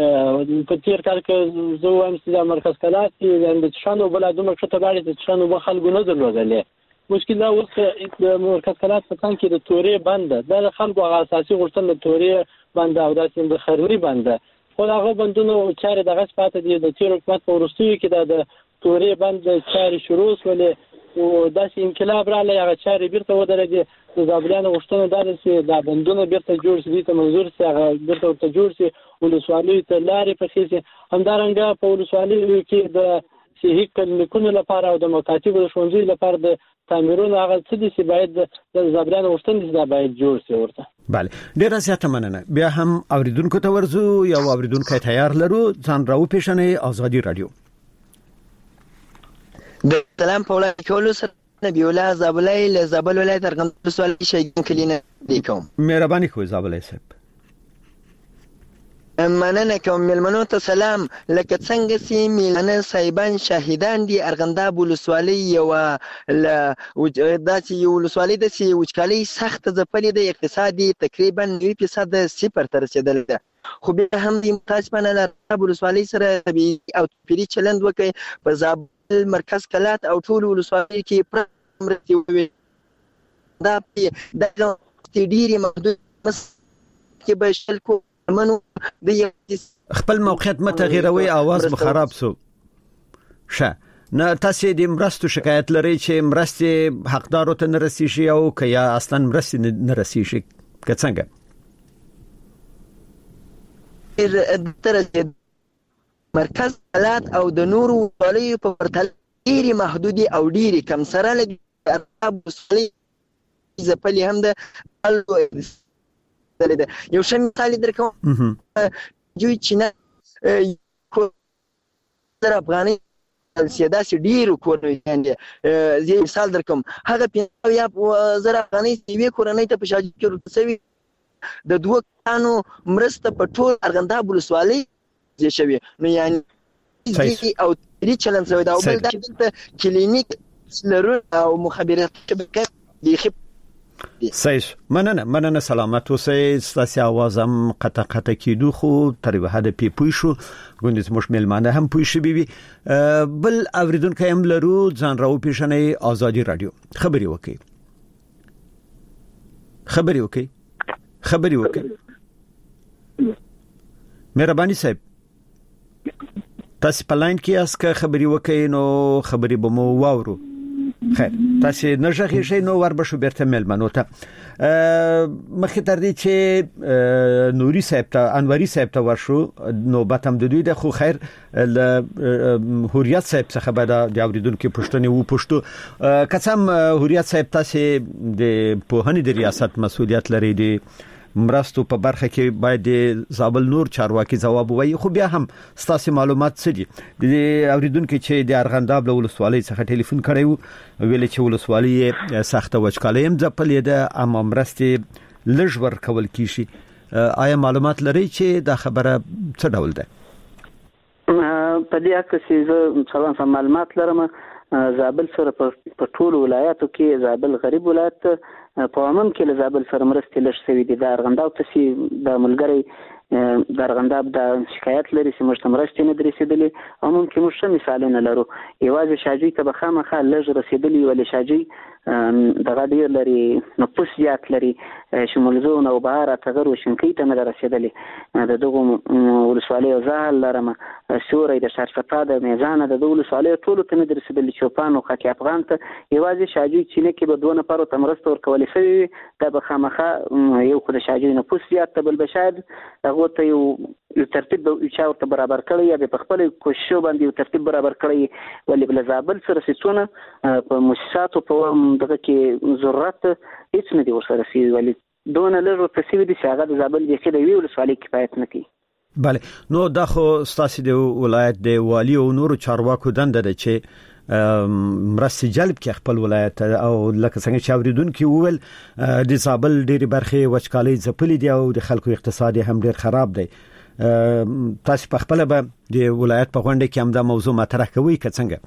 په تیر کال کې زه وایم چې د مرکز کلات کې د شانو بل دومره ښه تبعید د شانو به خلکو نه درلودلې. مشکل دا اوس د مرکز کلات په څنګه کې د تورې بند د خلکو اساسي غوښتنه د تورې بند او د خرمري بند خو هغه بندونو چارې دغه سپاته دي. د تیر حکومت په وروستیو کې د تورې بند چارې شروع شولې او داسې انقلاب راغلی هغه چارې بیرته ودرېدې. د زابلیانو غوښتنه دا ده چې دا بندونه بیرته جوړ شي، دې ته منظور شي، هغه بیرته ورته جوړ شي، ولسوالیو ته لارې پخې شي. همدارنګه په ولسوالیو کې د صحي کلینیکونو لپاره او د مکاتبو د ښوونځیو لپاره د تعمیرونو هغه څه دي چې باید د زابلیانو غوښتنې چې دا باید جوړ شي ورته. بله ډیره زیاته مننه. بیا هم اوریدونکو ته ورزو یو اوریدونکو تیار لرو ځان راو پیښنې ازادي رادیو. د سلام په وړاندې کولو سره نبی الله زابلای له زابل ولایت ارغنداب ولسوالۍ شګین کلینه دی کوم. مهرباني کوئ زابلای صاحب. مننه کوم. ملمنو ته سلام. لکه څنګه چې میلانه صاحبان شاهدان دي ارغنداب ولسوالۍ یو داسې یو ولسوالۍ ده چې وچکالۍ سخت ځپلې ده، اقتصادي تقریبا نوي فیصد صفر ته رسېدلی ده. خو بیا هم د متاسفانه له ارغنداب ولسوالۍ سره طبیعي او توپیري چلند وکړي. په زابل مرکز کلات او ټول ولسوالۍ کې پرته مرستې ووي دا د ډېرې محدود کې به شل کو منو د خپل موقعیت متغیروي اواز مخرب سو شه نه تاسو د مرستو شکایت لري چې مرستې حقدارو ته نه رسیږي او که یا اصلا مرستې نه رسیږي که څنګه مرکز حالات او د نورو ولایتونو په پرتله ډېرې محدودي او ډېرې کم سره لري. ارغنداب ولسوالۍ ځپلې هم ده. یو ښه مثال درکوم جوی چینه زر افغانۍ داسې ډېرو کورنیو دي. زه مثال درکوم هغه پنځه یا زر افغانۍ یوې کورنۍ ته په شاجي کې ورکړل شوي د دوه کسانو مرسته په ټول ارغنداب ولسوالۍ ځای شوې. نو یعنې او ترې چلند شوی ده. او بل دا دلته کلینیک لرو او مخابراتي شبکه بیخي صحیح مننه مننه سلامت اوسئ ستاسو आवाज هم قطع قطع کیدو خو تر به حد پی پوي شو ګوندې مش ملمانه هم پوي شي بي بل اوریدونکو هم لرو ځان راو پیښنې ازادي رادیو خبري وکي خبري وکي خبري وکي مهرباني صاحب تاسو په لاین کې اس که خبري وکي نو خبري به مو واورو خیر تاسو نه ژغې شي نو ور به شو بیرته ملمنو ته مخکې تر دې چې نوري صاحب ته انوري صاحب ته ورشو نوبت هم د دوی د خو خیر ل هوریت صاحب څخه به د اوریدونکو پښتنې وو پښتو قسم هوریت صاحب تاسو د پوهنې د ریاست مسؤلیت لري دی مرستو په برخه کې باید د زابل نور چارواکي جواب وایي خو بیا هم ستاسو معلومات څه دي د اوریدونکو چې د ارغنداب له ولسوالۍ څخه ټلیفون کړی ویل چې ولسوالۍ سخته وچکالۍ هم ځپلې ده اما مرستې لږ ورکول کیږي آیا معلومات لري چې دا خبره څه ډول ده په دې اړه چې زه څلور معلومات لرم زابل سره په ټول ولایاتو کې زابل غریب ولایت په عموم کې له زابل سره مرستې لږ شوي دي د ارغنداب ته د ملګری د ارغنداب د شکایت لري چې موږ ته مرستې نه رسیدلې عموم کې موږ ښه مثالونه لرو یوازې شاجوی ته به خامخا لږ رسیدلي ولې شاجوی دغه ډېر لري نفوس زیات لري شمولزون او بهار تغر او شنکۍ ته نه رسیدلې د دغه ولسوالۍ زال لرم سوري د شارفتا د میزان د ولسوالۍ ټول ته نه رسیدلې چوپان او خاکی افغان ته یوازې شاجوی چې نه کې به دوه نفر ته مرسته ورکول شوی دا به خامخا یو خو د شاجوی نفوس زیات ته بل بشاد هغه ته یو یو ترتیب یو چاورته برابر کړی یا په خپل کوشش باندې یو ترتیب برابر کړی ولې بل زابل سره سونه په مؤسساتو په دغه کې ضرورت هیڅ نه دی ورسره سی ولې دونه لږ تسوی دي چې هغه د زابل د کې د ویل سوالي کفایت نه کوي بله نو دا خو ستاسو د ولایت د والی او نورو چارواکو دنده ده چې مرستې جلب کې خپل ولایت او لکه څنګه چې اوریدونکو وویل د زابل ډېری برخې وچکالۍ ځپلې دي او د خلکو اقتصاد هم ډېر خراب دی تاسو په خپل به د ولایت په غونډه کې هم دا موضوع مطرح کوي که څنګه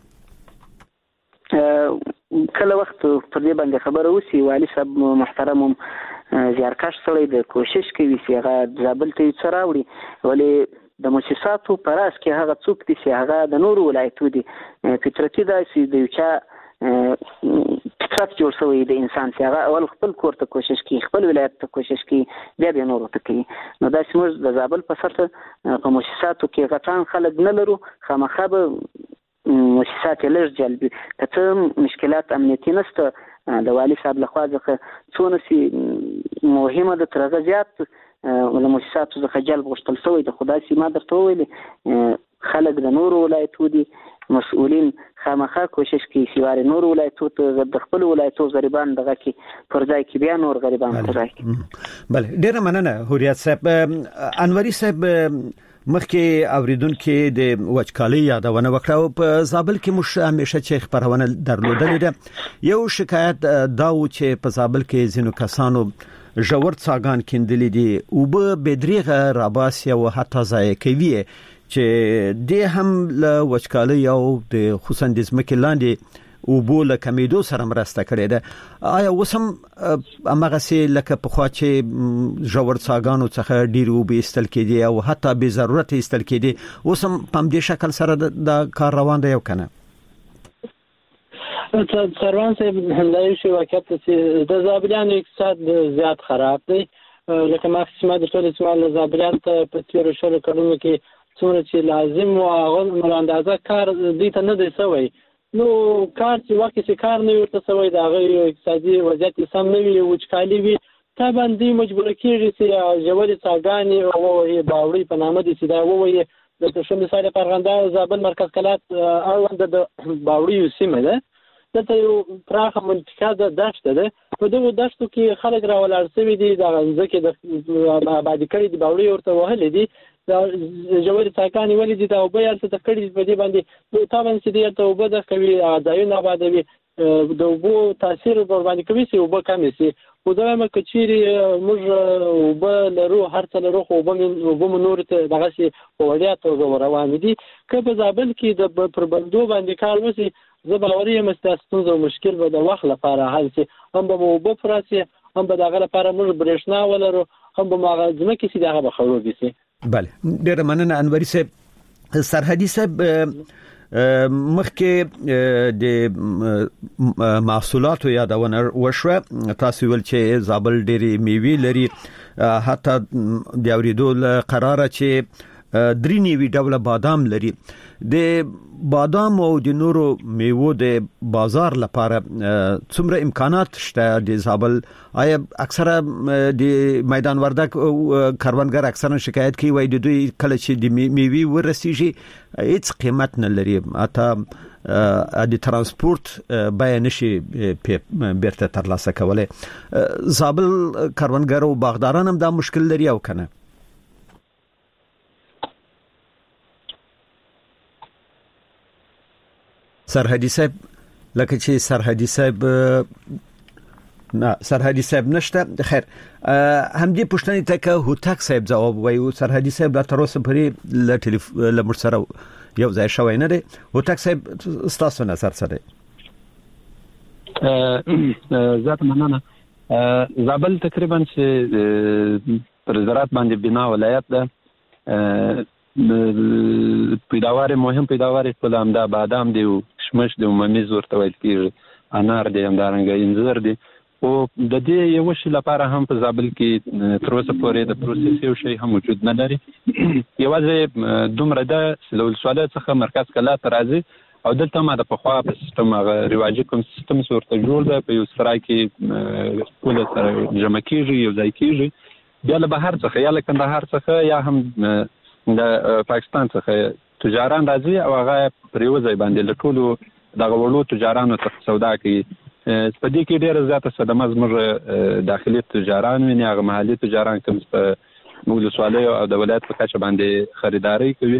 کله وخت پر دې باندې خبره وسی والی صاحب محترم زیارکش سره د کوشش کوي چې هغه زابل ته څه راوړي ولې د مؤسساتو پراس کې هغه څوک دي چې هغه د نورو ولایتو دي فطرتي دا چې د یو چا فطرت جوړ شوی د انسان چې هغه اول خپل کور ته کوشش کوي خپل ولایت ته کوشش کوي بیا به نورو ته کوي نو دا چې موږ د زابل په سطح په مؤسساتو کې غټان خلک نه لرو خامخا به مؤسسات لږ جلبي کته مشکلات امنیتي نشته د والی صاحب لخوا ځکه څونه سي مهمه د ترغه زیات ول مؤسساتو څخه جلب غوښتل شوی د خدای سیمه درته ویلي خلک د نورو ولایتو دي مسؤلین خامخا کوشش کوي چې واره نور ولایتو ته د خپل ولایتو غریبان دغه کې پر ځای کې بیا نور غریبان پر ځای کې بله ډیره مننه هوریت صاحب انوري صاحب مخکې اوریدونکو د وچکالۍ یادونه وکړه په زابل کې مش همیشه چې خبرونه درلودلې ده یو شکایت دا و چې په زابل کې زینو کسانو ژور څاګان کیندلې دي او به بدریغه راباس او حتی ځای کوي چې د هم له وچکالۍ او د خصوصا د ځمکې لاندې او بوله کمیدو سره مرسته کړې ده آیا وسم امغه سي لکه په خوا چې ژور څاګانو څخه ډیر او به استل کېدي او حتی به ضرورت استل کېدي وسم په دې شکل سره د کار روان دی یو کنه سروان صاحب همدای شی واقعیت چې د زابلیانو اقتصاد زیات خراب دی لکه ماکسیمه د ټول سوال زابلیان ته په تیر شل کلونو کې څومره چې لازم او هغه نور اندازه کار دي ته نه دی سوی نو کار چې وخت چې کار نه ورته سوی دا غي اقتصادي وضعیت سم نه وي وچکالي وي تا باندې مجبور کیږي چې جوړې څاګانې او باوري په نامه دي چې دا وایي د تاسو مثال په ارغنداب زابل مرکز کلات اړوند د باوري سیمه ده دته یو پراخه منطقه ده دشت ده په دغه دشتو کې خلک راولار سوي دي د ځکه د آبادی کړي د باوري ورته وهل دي دا جوړې څاګانې ولې دي دا او بیا څه تکړې په دې باندې تا باندې چې ته وبد کوي ځایونه آبادوي د وبو تاثیر ور باندې کوي چې وبو کم شي خو دا مې کچيري موږ وبو لرو هر څه لرو خو وبو نور ته دغه شي وړیا ته روان دي که په زابل کې د پربندو باندې کار وسی زه باوري یم چې ستاسو مشکل به د وخت لپاره حل شي، هم به مو بفراسي، هم به دغه لپاره موږ برېښنا ولرو، هم به ماغه ځمکې سي دغه بخورو دي. بله ډېر مننه انوري صاحب. سرحدي صاحب مخکې د محصولاتو یادونه وشوه، تاسو ول چې زابل ډېری میوې لري، حتی د اوریدو قراره چې درې نیوي ډوله بادام لري. د بادام او د نورو میوو د بازار لپاره څومره امکانات شته د زابل؟ آیا اکثره د میدان وردک کاروانګر اکثرا شکایت کوي وای د دوی کله چې د میوي ورسیږي هیڅ قیمت نه لري، حتی د ترانسپورت بیه نشي بیرته ترلاسه کولای. زابل کاروانګر او باغداران هم دا مشکل لري او کنه؟ سرحدي صاحب لکه چې سرحدي صاحب نه سرحدي صاحب نشته. خیر هم دې پښتنې ته که هوتک صاحب جواب وایو. سرحدي صاحب لا تر اوسه پرې ل ټلیفون ل مرسره یو ځای شوی نه دی. هوتک صاحب تاسو نظر سره ذات مننه. زابل تقریبا چې پر زراعت باندې بنا ولایت ده، پیداوار مهم پیداوار په لامدا بادام دی، کشمش دی، ممیز ورته ویل کیږي، انار دی، همدارنګه انځر دی. او د دې یو شی لپاره هم په زابل کې تر اوسه پورې د پروسس یو شی هم موجود نه لري. یوازې دومره ده ولسوالۍ څخه مرکز کلا ته راځي او دلته ما د پخوا په سیستم هغه رواجي کوم سیستم ورته جوړ ده، په یو سرای کې ټول سره جمع کیږي، یو ځای کیږي، بیا له بهر څخه یا له کندهار څخه یا هم د پاکستان څخه تجاران راځي او هغه پر یو ځای باندې له ټولو دغه وړو تجارانو څخه سودا کوي. په دې کې ډېره زیاته صدمه زموږ داخلي تجاران وي، هغه محلي تجاران کوم په ولسوالیو او د ولایت په کچه باندې خریداري کوي.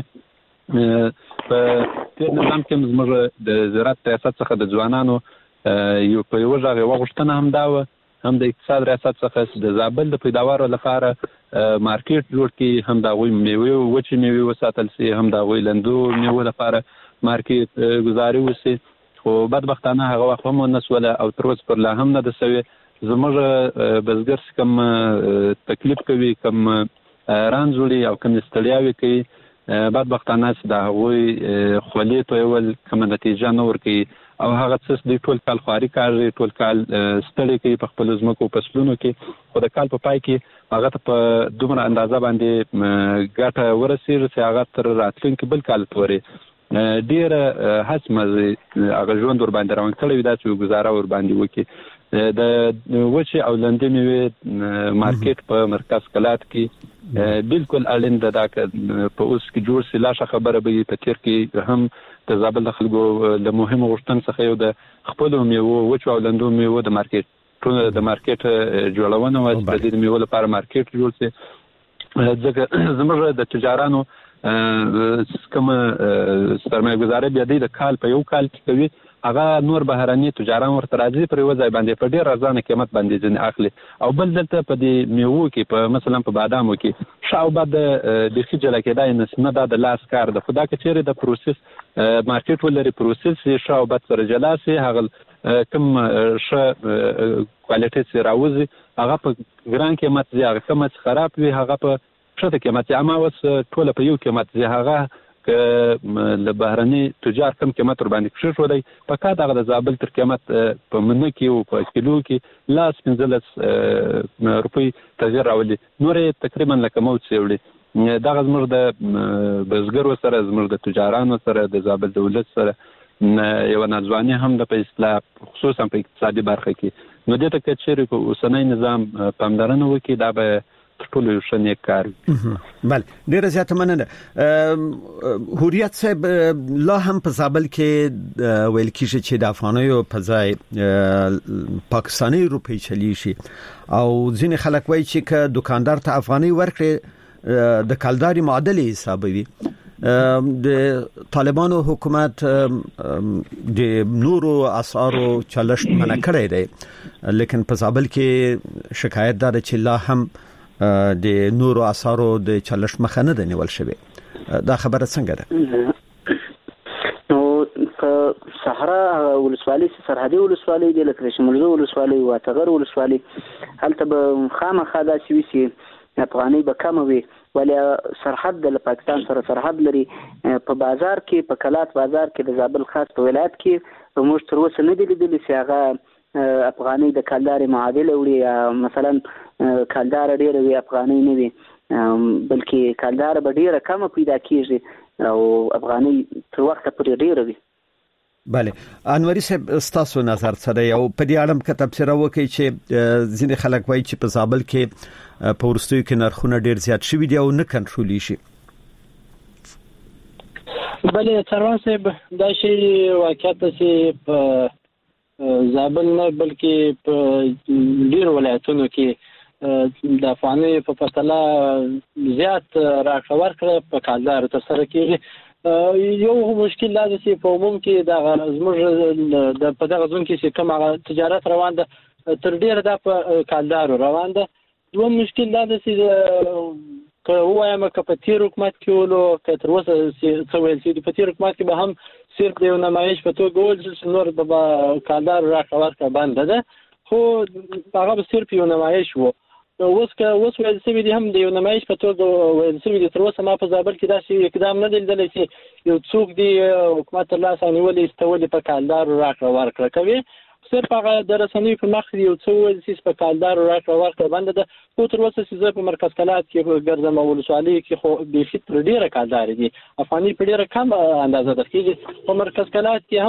په دې نظام کې زموږ د زراعت ریاست څخه د ځوانانو یو په یو ځای وغوښتنه هم دا و، هم د اقتصاد ریاست څخه د زابل د پیداوارو لپاره مارکیټ جوړ کړي، هم د غوي میوه وچې میوه وساتل سي، هم د غوي لندو میوه لپاره مارکیټ گزاري وسي. خو بدبختانه هغه وخت هم نسوله او تر اوسه پر لا هم نه د سوي. زموږ بزګر کوم تکلیف کوي، کوم رانځولي او کوم ستړیاوي کوي، بدبختانه د غوي خولې ته ول کوم نتیجه نه ورکي او هغه څه د ټول کال خواري کوي، ټول کال ستړي کوي په خپل ځمکو په فصلونو کې. خو د کال په پای کې هغه ته په دومره اندازه باندې ګټه ورسیږي چې هغه تر راتلونکي بل کال پورې ډېره هڅه هغه ژوند ور باندې روان کړی دا چې گزاره ور باندې وکړي. د وچې او لندې میوې مارکیټ په مرکز کلات کې بالکل اړین ده. دا په اوس کې جوړ سي لاشه خبره به په تیر کې هم د زابل د خلکو د مهمو غوښتنو څخه یو د خپل میوه وچو او لندو میوه د مارکیټ ټول د مارکیټ جوړونه او د دې میوه لپاره مارکیټ جوړ سي. ځکه زموږ د تجارانو کوم سرمایه گذاري بیا د کال په یو کال کې کوي، هغه نور بهراني تجاران ورته راځي پر یو ځای باندې په ډېر ارزانه قیمت باندې ځنې اخلي. او بل دلته په دې میوه کې په مثلا په بادامو کې شاو بعد د خجل کېدای نه نه د لاس کار ده، خدا کې چیرې د پروسس مارکیټ ولري، پروسس شاو بعد سره جلاسي هغه کوم ش کوالټي سره راوځي، هغه په ګران قیمت زی هغه کوم خراب وي هغه په شته قیمت اما وس ټول په یو قیمت زی هغه له بهرني تجار کم قیمت ور باندې کښ شو دی په کا دغه د زابل تر قیمت په منه کې او په کیلو کې لاس پنځلس روپۍ تغیر راولي، نور تقریبا لکه موت سیوړي. دغه زموږ د بزګرو سره زموږ د تجارانو سره د زابل دولت سره یو ناځواني هم د په اصلاح خصوصا په اقتصادي برخه کې. نو دې ته کچېرې په اوسنۍ نظام پاملرنه وکړي دا به ټول یو شنه کار. بله ډیره زیاته مننه. هوریت صاحب لا هم په زابل کې ویل کیږي چې د افغانیو په ځای پاکستاني روپی چلی شي او ځینې خلک وایي چې که دکاندار ته افغاني ورکړي د کلداري معادله حسابوي. د طالبانو حکومت د نورو اسعارو چلشت منع کړی دی، لیکن په زابل کې شکایت ده چې لا هم د نورو اسعارو د چلشت مخه نه ده نیول شوی. دا خبره څنګه ده؟ نو په صحرا ولسوالۍ سرحدي ولسوالۍ د لکرشملزو ولسوالۍ او اتغر ولسوالۍ هلته به خامخا داسې وي چې افغانۍ به کم وي ولې سرحد د پاکستان سره سرحد لري په بازار کې په کلات بازار کې د زابل خاص په ولایت کې موږ تر اوسه نه دي لیدلي چې هغه افغانۍ د کلدارې معادل وړي یا مثلا کلدار ډېره وي افغانۍ نه وي بلکې کلدار به ډېره کم پیدا کیږي او افغانۍ تر وخت پورې ډېره وي. بله انوري صاحب ستاسو نظر څه دی او په دې اړه کې تبصره وکړي چې ځینې خلک وایي چې په زابل کې په ورستیو کې نرخونه ډېر زیات شوي دي او نه کنټرولي شي. بله سروان صاحب دا شی واقعیت چې په زابل نه بلکې په ډېر ولایتونو کې د افغانۍ په پرتله زیات راکړه ورکړه په کلدار ترسره کېږي. یو مشکل دا دی چې په عموم کې د زموږ د په دغه ځون کې چې کوم تجارت روان ده تر ډیره د په کلدارو روان ده. دوم مشکل دا دی چې که وایم که په تیر حکومت کې ولو که تر اوسه څه ویل شي په تیر حکومت کې به هم صرف د یو نمایش په توګه وویل چې نور به کلدارو راکړه ورکړه بنده ده خو هغه به صرف یو نمایش و. اوس که اوس ویل شوي دي هم د یو نمایش په توګه ویل شوي دي تر اوسه ما په زابل کې داسې اقدام نه دی لیدلی چې یو څوک دی حکومت تر لاسه نیولې ایستولې په کلدارو راکړه ورکړه کوي. صرف هغه د رسنیو پر مخ یو څه ویل چې په کلدارو راکړه ورکړه بنده ده خو تر اوسه چې زه په مرکز کلات کې ګرځم او ولسوالۍ کې خو بیخي تر ډېره کلدارې دي افغانۍ په ډېره کم اندازه درکېږي. په مرکز کلات کې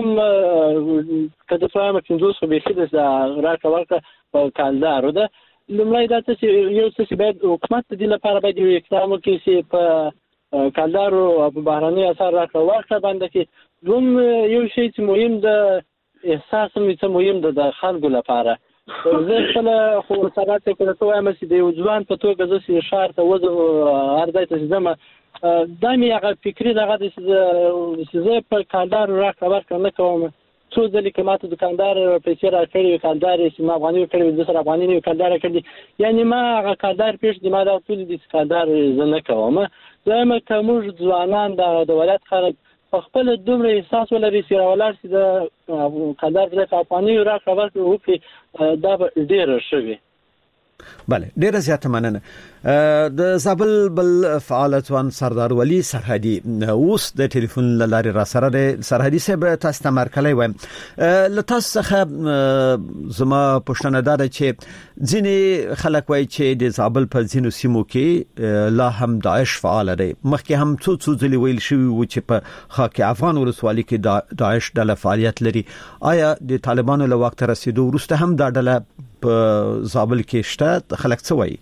هم که د څه وایم پنځوس خو بیخي د راکړه ورکړه په کلدارو ده. لومړی دا څه چې یو څه چې باید حکومت د دې لپاره باید یو اقدام وکړي چې په کلدارو او په بهرني اسعار راکړه ورکړه بنده کړي. دوم یو شی چې مهم ده احساس هم څه مهم ده د خلکو لپاره. زه خپله خو سره چې که څه وایم چې د یو ځوان په توګه زه چې ښار ته وځم هر ځای ته چې ځم دا مې هغه فکري دغه دی چې زه په کلدارو راکړه ورکړه نه کوم. څو ځلې که ماته دوکاندار پیسې راکړې وي کلدار یې چې ما افغانۍ ورکړې وي زه سره افغانۍ نه وي کلدار راکړې یعنې ما هغه کلدار پېښ دي ما دا ټول دي چې کلدار زه نه کوم. دویمه که موږ ځوانان د ولایت خلک په خپله دومره احساس ولري چې راولاړ شي د کلدار ځای په افغانۍ راکړه ورکړه وکړي دا به ډېره ښه وي. بله ډیره زیاته مننه. د زابل بل فعال ځوان سردار ولی سرحدي اوس د ټلیفون لارې را سره د سرحدي صاحب تاسو ته مرکلی وایم له تاسو څخه زما پوښتنه دا ده چې ځینې خلک وایي چې د زابل په ځینو سیمو کې لا هم داعش فعال دی. مخکې هم څو څو ځلې ویل شوي و چې په خاک افغان ولسوالۍ کې داعش ډله فعالیت لري. آیا د طالبانو له وخت رسیدو وروسته هم دا ډله په زابل کې شته خلک څه وایي؟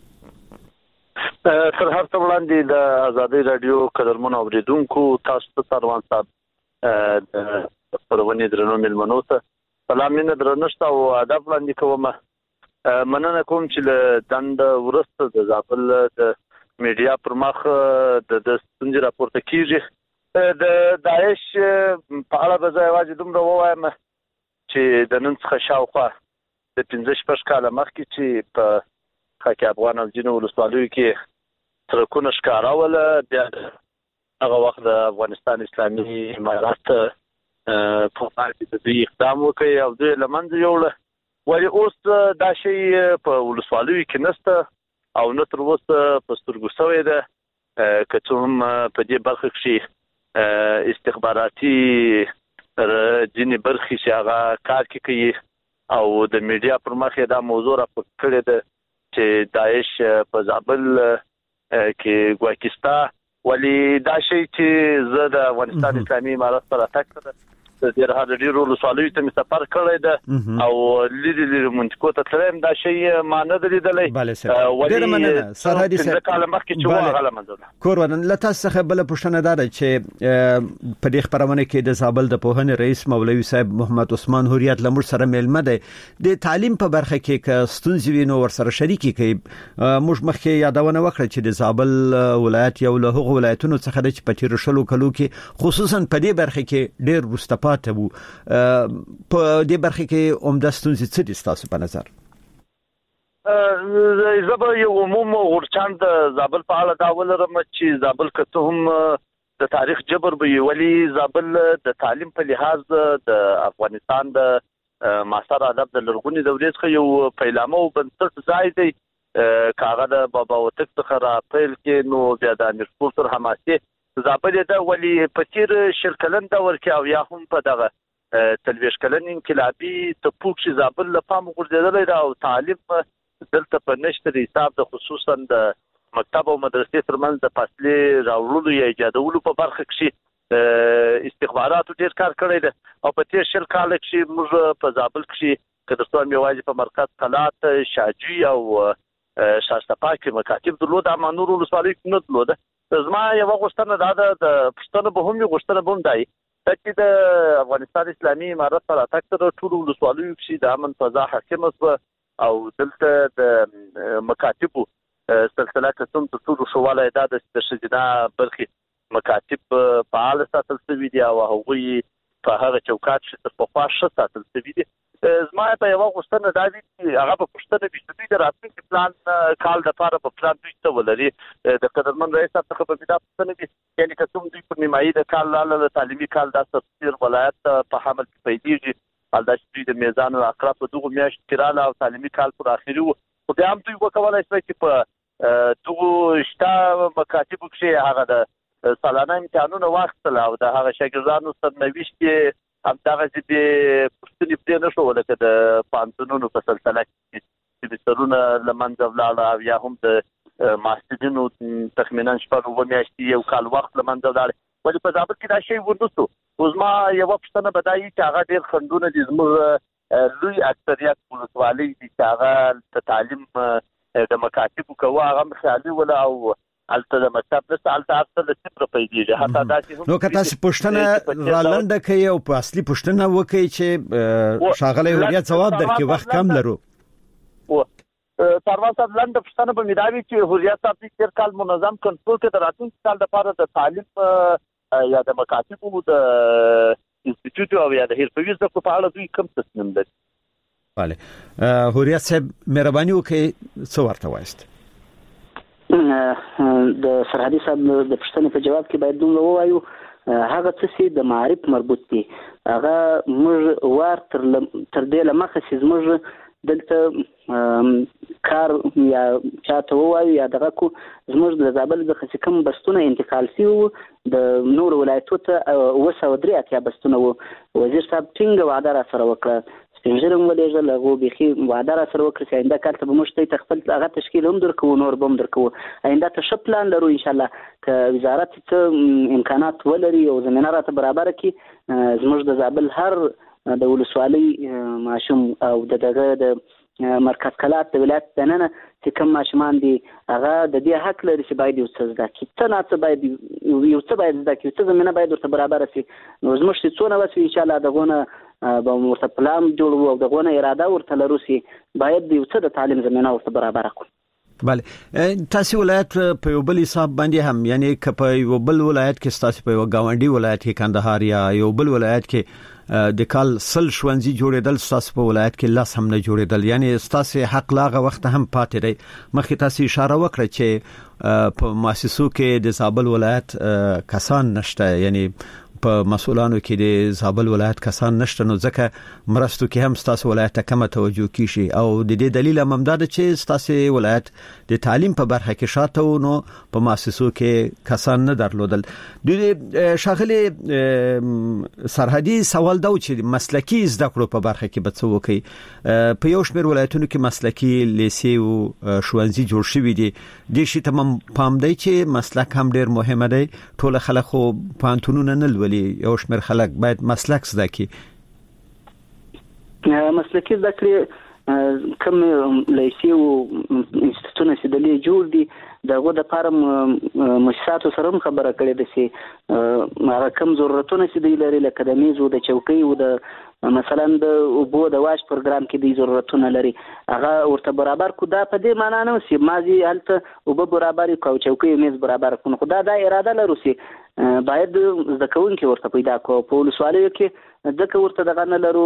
تر هر څه وړاندې د ازادي رادیو قدرمنو اوریدونکو تاسو ته سروان صاحب د خپرونې درنو مېلمنو ته سلام مینه درنښت او ادب وړاندې کوم. مننه کوم چې له دند ورسته د زابل د میډیا پر مخ د ستونزې راپورته کیږي. د داعش په اړه به زه یوازې دومره ووایم چې د نن څخه شاوخوا د پنځه شپږ کاله مخکې چې په خاک افغان او ځینو ولسوالیو کې سړکونه ښکاره وله بیا هغه وخت د افغانستان اسلامي امارات په پای کې د دوی اقدام وکړي او دوی له منځه یوړه. ولې اوس دا شی په ولسوالیو کې نشته او نه تر اوسه په سترګو شوی ده که څه هم په دې برخه کې استخباراتي ځینې برخې چې هغه کار کې کوي او د میډیا پر مخ یې دا موضوع راپورته کړې ده چې داعش په زابل کې ګواکې شته. ولې دا شی چې زه د افغانستان اسلامي امارات سره تک ده د ډېر ډېرو ولسوالیو ته مې سفر کړی ده او لرې لرې منطقو ته تللی دا شی ما نه دی لیدلی. ډېره مننه سرحدي صاحب. پنځه کاله مخکې چې وه هغه له منځه ولاړه. کورودن له تاسو څخه بله پوښتنه دا ده چې په دې خپرونه کې د زابل د پوهنې رئیس مولوي صاحب محمد عثمان هوریت له موږ سره میلمه دی. د تعلیم په برخه کې که ستونزې وي نو ورسره شریکې کوي. موږ مخکې یادونه وکړه چې د زابل ولایت یو له هغو ولایتونو څخه دی چې په تېرو شلو کلو کې خصوصا په دې برخه کې ډېر وروسته پاتې وو. په دې برخه کې عمده ستونزې څه دي ستاسو په نظر؟ زه به یو عموم غورچاند د زابل په اړه دا ولرم چې زابل که څه هم د تاریخ جبر به ولی زابل د تعلیم په لحاظ د افغانستان د معاصر ادب د لرغونی دورې څخه یو پیلامه او بنسټ ځای دی. کاغه د بابا وتک څخه را پیل کې نو بیا د امیر تر حماسي زابل د ولی پچیر شرکلن د ورکه او یا هم په دغه تلويش کلن انقلابي ته پوښ زابل له پام ګرځیدل او تعلیم دلته په نشته حساب د خصوصا د مکتب او مدرسې ترمنځ د فاصلې راوړلو یا ایجادولو په برخه کې استخباراتو ډیر کار کړی دی او په تیر شل کال کې موږ په زابل کې کډستان میوازي په مرکز قلات شاجي او شاشتپا کې مکاتب درلود اما نور ولسوالۍ کې نه درلود. زما یو غوښتنه دا ده د پښتنو به هم غوښتنه بوم دی چې د افغانستان اسلامي امارت سره تکتر ټول ولسوالۍ کې د امن فضا حاکم او دلته د مکاتبو سلسله قسم ته ټول شواله دا د شجنا برخي مکاتب فعال ساتل شوی دی او هغوی په هغه چوکاټ چې په خواشه ساتل شوی دی. زما په یو غوښتنه دا دي چې هغه په پښتنه بيستوي د راتلونکي پلان کال د لپاره په پلان دوی ته ولري د قدرمن رئیس څخه په بيدا پښتنه دي یعنی کوم دوی په نیمایي د کال لاله تعلیمي کال د تفسیر ولایت په حمل کې پیديږي حال د شې د میزان او اقرب دغه میاشت کړه او تعلیمي کال پر اخیری خو بیا هم دوی وکولای شي چې په دغه شتا مکاتب کې هغه د سالانه امتحانونه واخیستل او د هغه شاګردانو سرنوشت کې هم دغه چې پښتني په نشو ولکه د پانتونونو په سلسله کې چې بسترونه لمنځه ولاړ او یا هم د ماسترینو تخمینا شپږ و میاشتې یو کال وخت لمنځه ولاړ ولې په ضابط کې دا شی ورنوستو. اوس ما یو پښتنه بدایي چې هغه ډیر خندونه دي زموږ لوی اکثریت ولسوالۍ دي چې هغه د تعلیم د مکاتبو کوه هغه خیالي ولا او الته د مکتب نشته الته اصل د صفر پیديږي حتی دا چې نو کته چې پښتنه رالنده کوي او په اصلي پښتنه وکي چې شاغله هویت ځواب درکې وخت کم لرو او سروان صاحب لنډه پښتنه په میداوي چې هویت صاحب تیر کال منظم کنټرول کې دراتون کال د لپاره د تعلیم یا د مکاتبو د انسټیټیوټ او یا د هیرپویز د په اړه دوی کوم تصمیم لري. bale هویت صاحب مهرباني وکړئ څو ورته وایست د سرحدي صاحب د پښتنې په جواب کې باید دومره ووایو هغه څه چې د معرف مربوط دي هغه موږ ور تر تر دې لمخه چې موږ دلته کار یا چاته وایو یا دغه کو زموږ د زابل د خصکم بستونه انتقال سیو د نور ولایتو ته وسو درې اتیا بستونه وزیر صاحب ټینګ وعده را سره وکړه سپینځرم ولېږه لغو بيخي وعده را سره وکړه چې آینده کال ته به موږ ته خپل هغه تشکیل هم درکو نور بم درکو آینده ته ښه پلان لرو ان شاء الله ک وزارت ته امکانات ولري او زمينه راته برابر کړي زموږ د زابل هر د ولسوالۍ ماشوم او دغه د مرکز کلات د ولایت دننه چې کوم ماشومان دي هغه د دې حق لري چې باید یو څه زده کړي څه نه څه باید یو څه باید زده کړي څه زمينه باید ورته برابر شي نو زموږ چې څونه وسو ان شاء الله دغه به ورته پلان جوړو او دغه اراده ورته لرو چې باید یو څه د تعلیم زمينه ورته برابر کړو. bale تاسو ولایت په یو بل حساب باندې هم یعنی ک په یو بل ولایت کې تاسو په یو گاونډي ولایت کې کندهار یا یو بل ولایت کې د کال سل شونځي جوړېدل تاسو په ولایت کې لاس هم نه جوړېدل یعنی تاسو حق لاغه وخت هم پاتې دی مخکې تاسو اشاره وکړه چې په مؤسسو کې د زابل ولایت کسان نشته یعنی په مسؤلانو کې د زابل ولایت کسان نشته نو ځکه مرستو کې هم تاسو ولایت ته کم توجه کیشي او د دې دلیل هم دا چې تاسو ولایت د تعلیم په برخه کې شاته نو په مؤسسو کې کسان نه درلودل. د شاغلي سرحدي سوال دا چې مسلکی زده کړو په برخه کې به څه وکړي په یو شمېر ولایتونو کې مسلکی لیسې او ښوونځي جوړ شوي دي د شي تمام پام دی چې مسلک هم ډیر مهمه دی ټول خلک خو پانتونونه نه لولي یو شمېر خلک باید مسلک زده کړي مسلکی زده کړي کوم لیسې او انسټیټیوټونه چې د لې جوړ دي دغه د فارم مؤسساتو سره خبره کړې ده چې هغه کوم ضرورتونه چې دی لري لکه د میز او د چوکۍ او د مثلا د اوبو د واش پروګرام کې دی ضرورتونه لري هغه ورته برابر کو دا په دې معنی نه چې مازی هلته اوبو برابر کو چوکۍ میز برابر کو خو دا د اراده لرو چې باید ځکهون کې ورته پیدا کو په ولسوالۍ کې ځکه ورته دغه نه لرو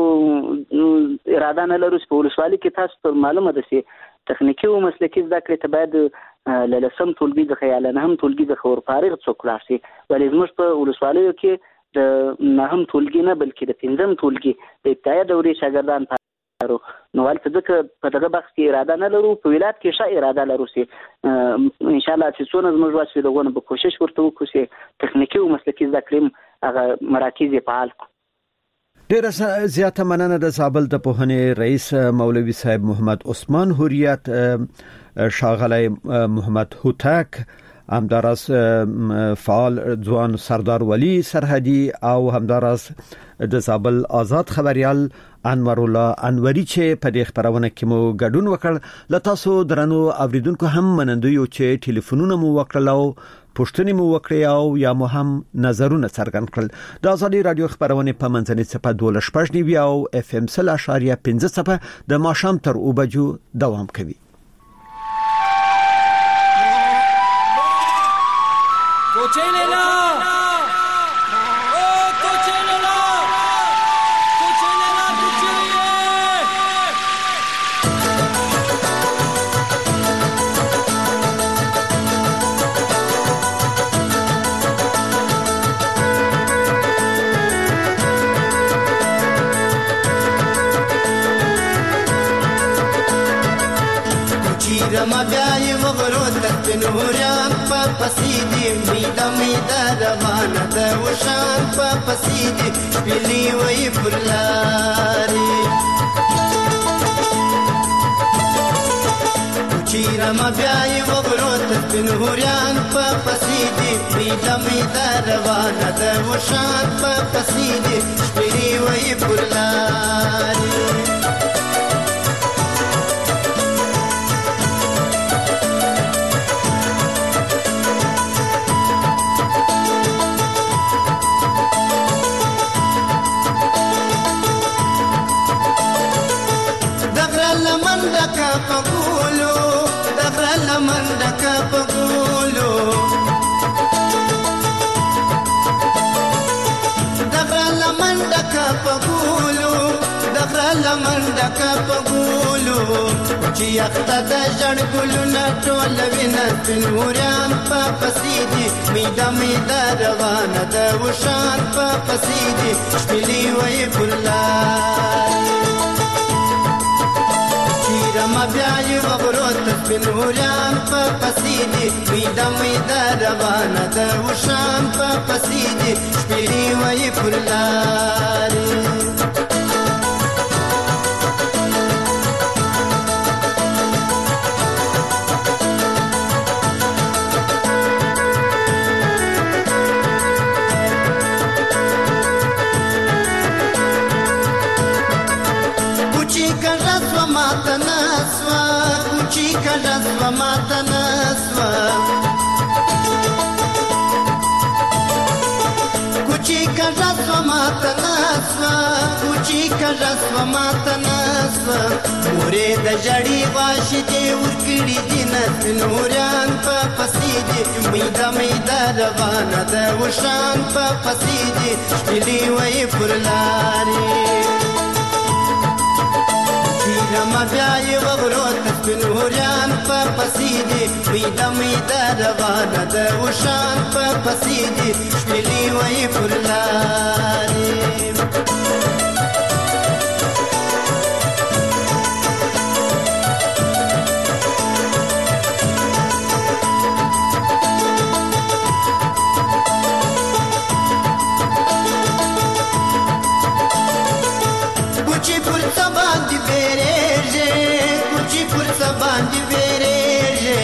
اراده نه لرو په ولسوالۍ کې تاسو ته معلومه ده چې تخنیکی او مسلکی زده کړې ته باید لسم ټولګي د خیال نه هم ټولګي د خور فارغ څوک راشي ولې زموږ په ولسوالیو کې د نه هم ټولګي نه بلکې د پنځم ټولګي د ابتدایي دورې شاګردان پارو نو ولته ځکه په دغه بخش کې اراده نه لرو په ولایت کې ښه اراده لرو چې ان شاء الله چې څونه زموږ واسي دغه به کوشش ورته وکړو چې تخنیکی او مسلکي زده کړې هغه مراکز فعال کړو. ډیره زیاته مننه د زابل د پوهنې رئیس مولوي صاحب محمد عثمان هوریت، شاغلی محمد هوتک، همداراز فعال ځوان سردار ولی سرحدي او همداراز د زابل آزاد خبريال انور الله انوري چې په دې خبرونه کې مو ګډون وکړ. لته سو درنو اوریدونکو هم منندو یو چې ټلیفونونه مو وکړلو، پښتني مو وکړی او یا مو هم نظرونه څرګند کړل. د ازادي رادیو خبرونه په منځنۍ صفه دوله شپږ نیوي او اف ام سل اشاریه پنځه صفه د ماشام تر او بجو دوام کوي. کوچینلا رما بیای وغرو تک نوران پا پسیدی میدا میدا روانه ده وشان پا پسیدی شپیلی وی پرلاری کچی رما بیای وغرو تک نوران پا پسیدی میدا میدا روانه ده وشان پا پسیدی شپیلی وی پرلاری پګولو دغه لمن دک پګولو دغه لمن دک پګولو دغه لمن دک پګولو چې اخته د جړ ګلونه ټول وینه نوران په پسیدي میدا میدا روانه د وشان په پسیدي شپلی وې ګلای رما بیای وغرو تک نوران په پسیدی میدا میدا روانه ده وشان په پسیدی شپلی وی پرلاری matanaswa kuchika raswa matanaswa kuchika raswa matanaswa kuchika raswa matanaswa mure da jadi washi de urkidi dinat nuran pa pasidi meida meida ravana da ushan pa pasidi shpili wai purlari رما بیای وغرو تک نوران په پسیدی میدا میدا روانه ده وشان په پسیدی شپلی وی پرلاری kuchi pur sabandi bereje kuchi pur sabandi bereje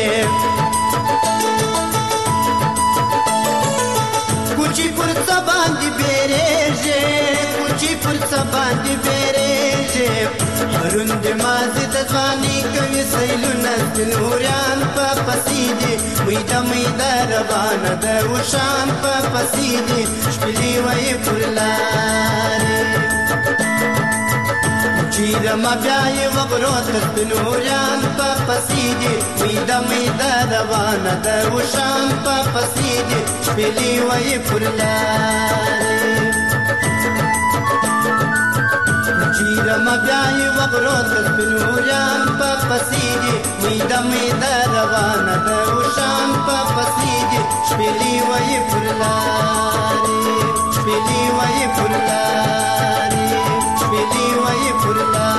kuchi pur sabandi bereje kuchi pur sabandi bereje arund mazi tazwani kavi sailuna nuryan pa pasidi meida meida ravana da ushan pa pasidi shpili wai purlari رما بیای وغرو تک نوران په پسیدی میدا میدا روانه ده وشان په پسیدی شپلی وی پرلاری سیرم بیای وغرو تسبنوران په پسیدي میدا میدا روانه ده وشان په پسیدي شپلی وای پرلاری شپلی وای پرلاری شپلی وای پرلاری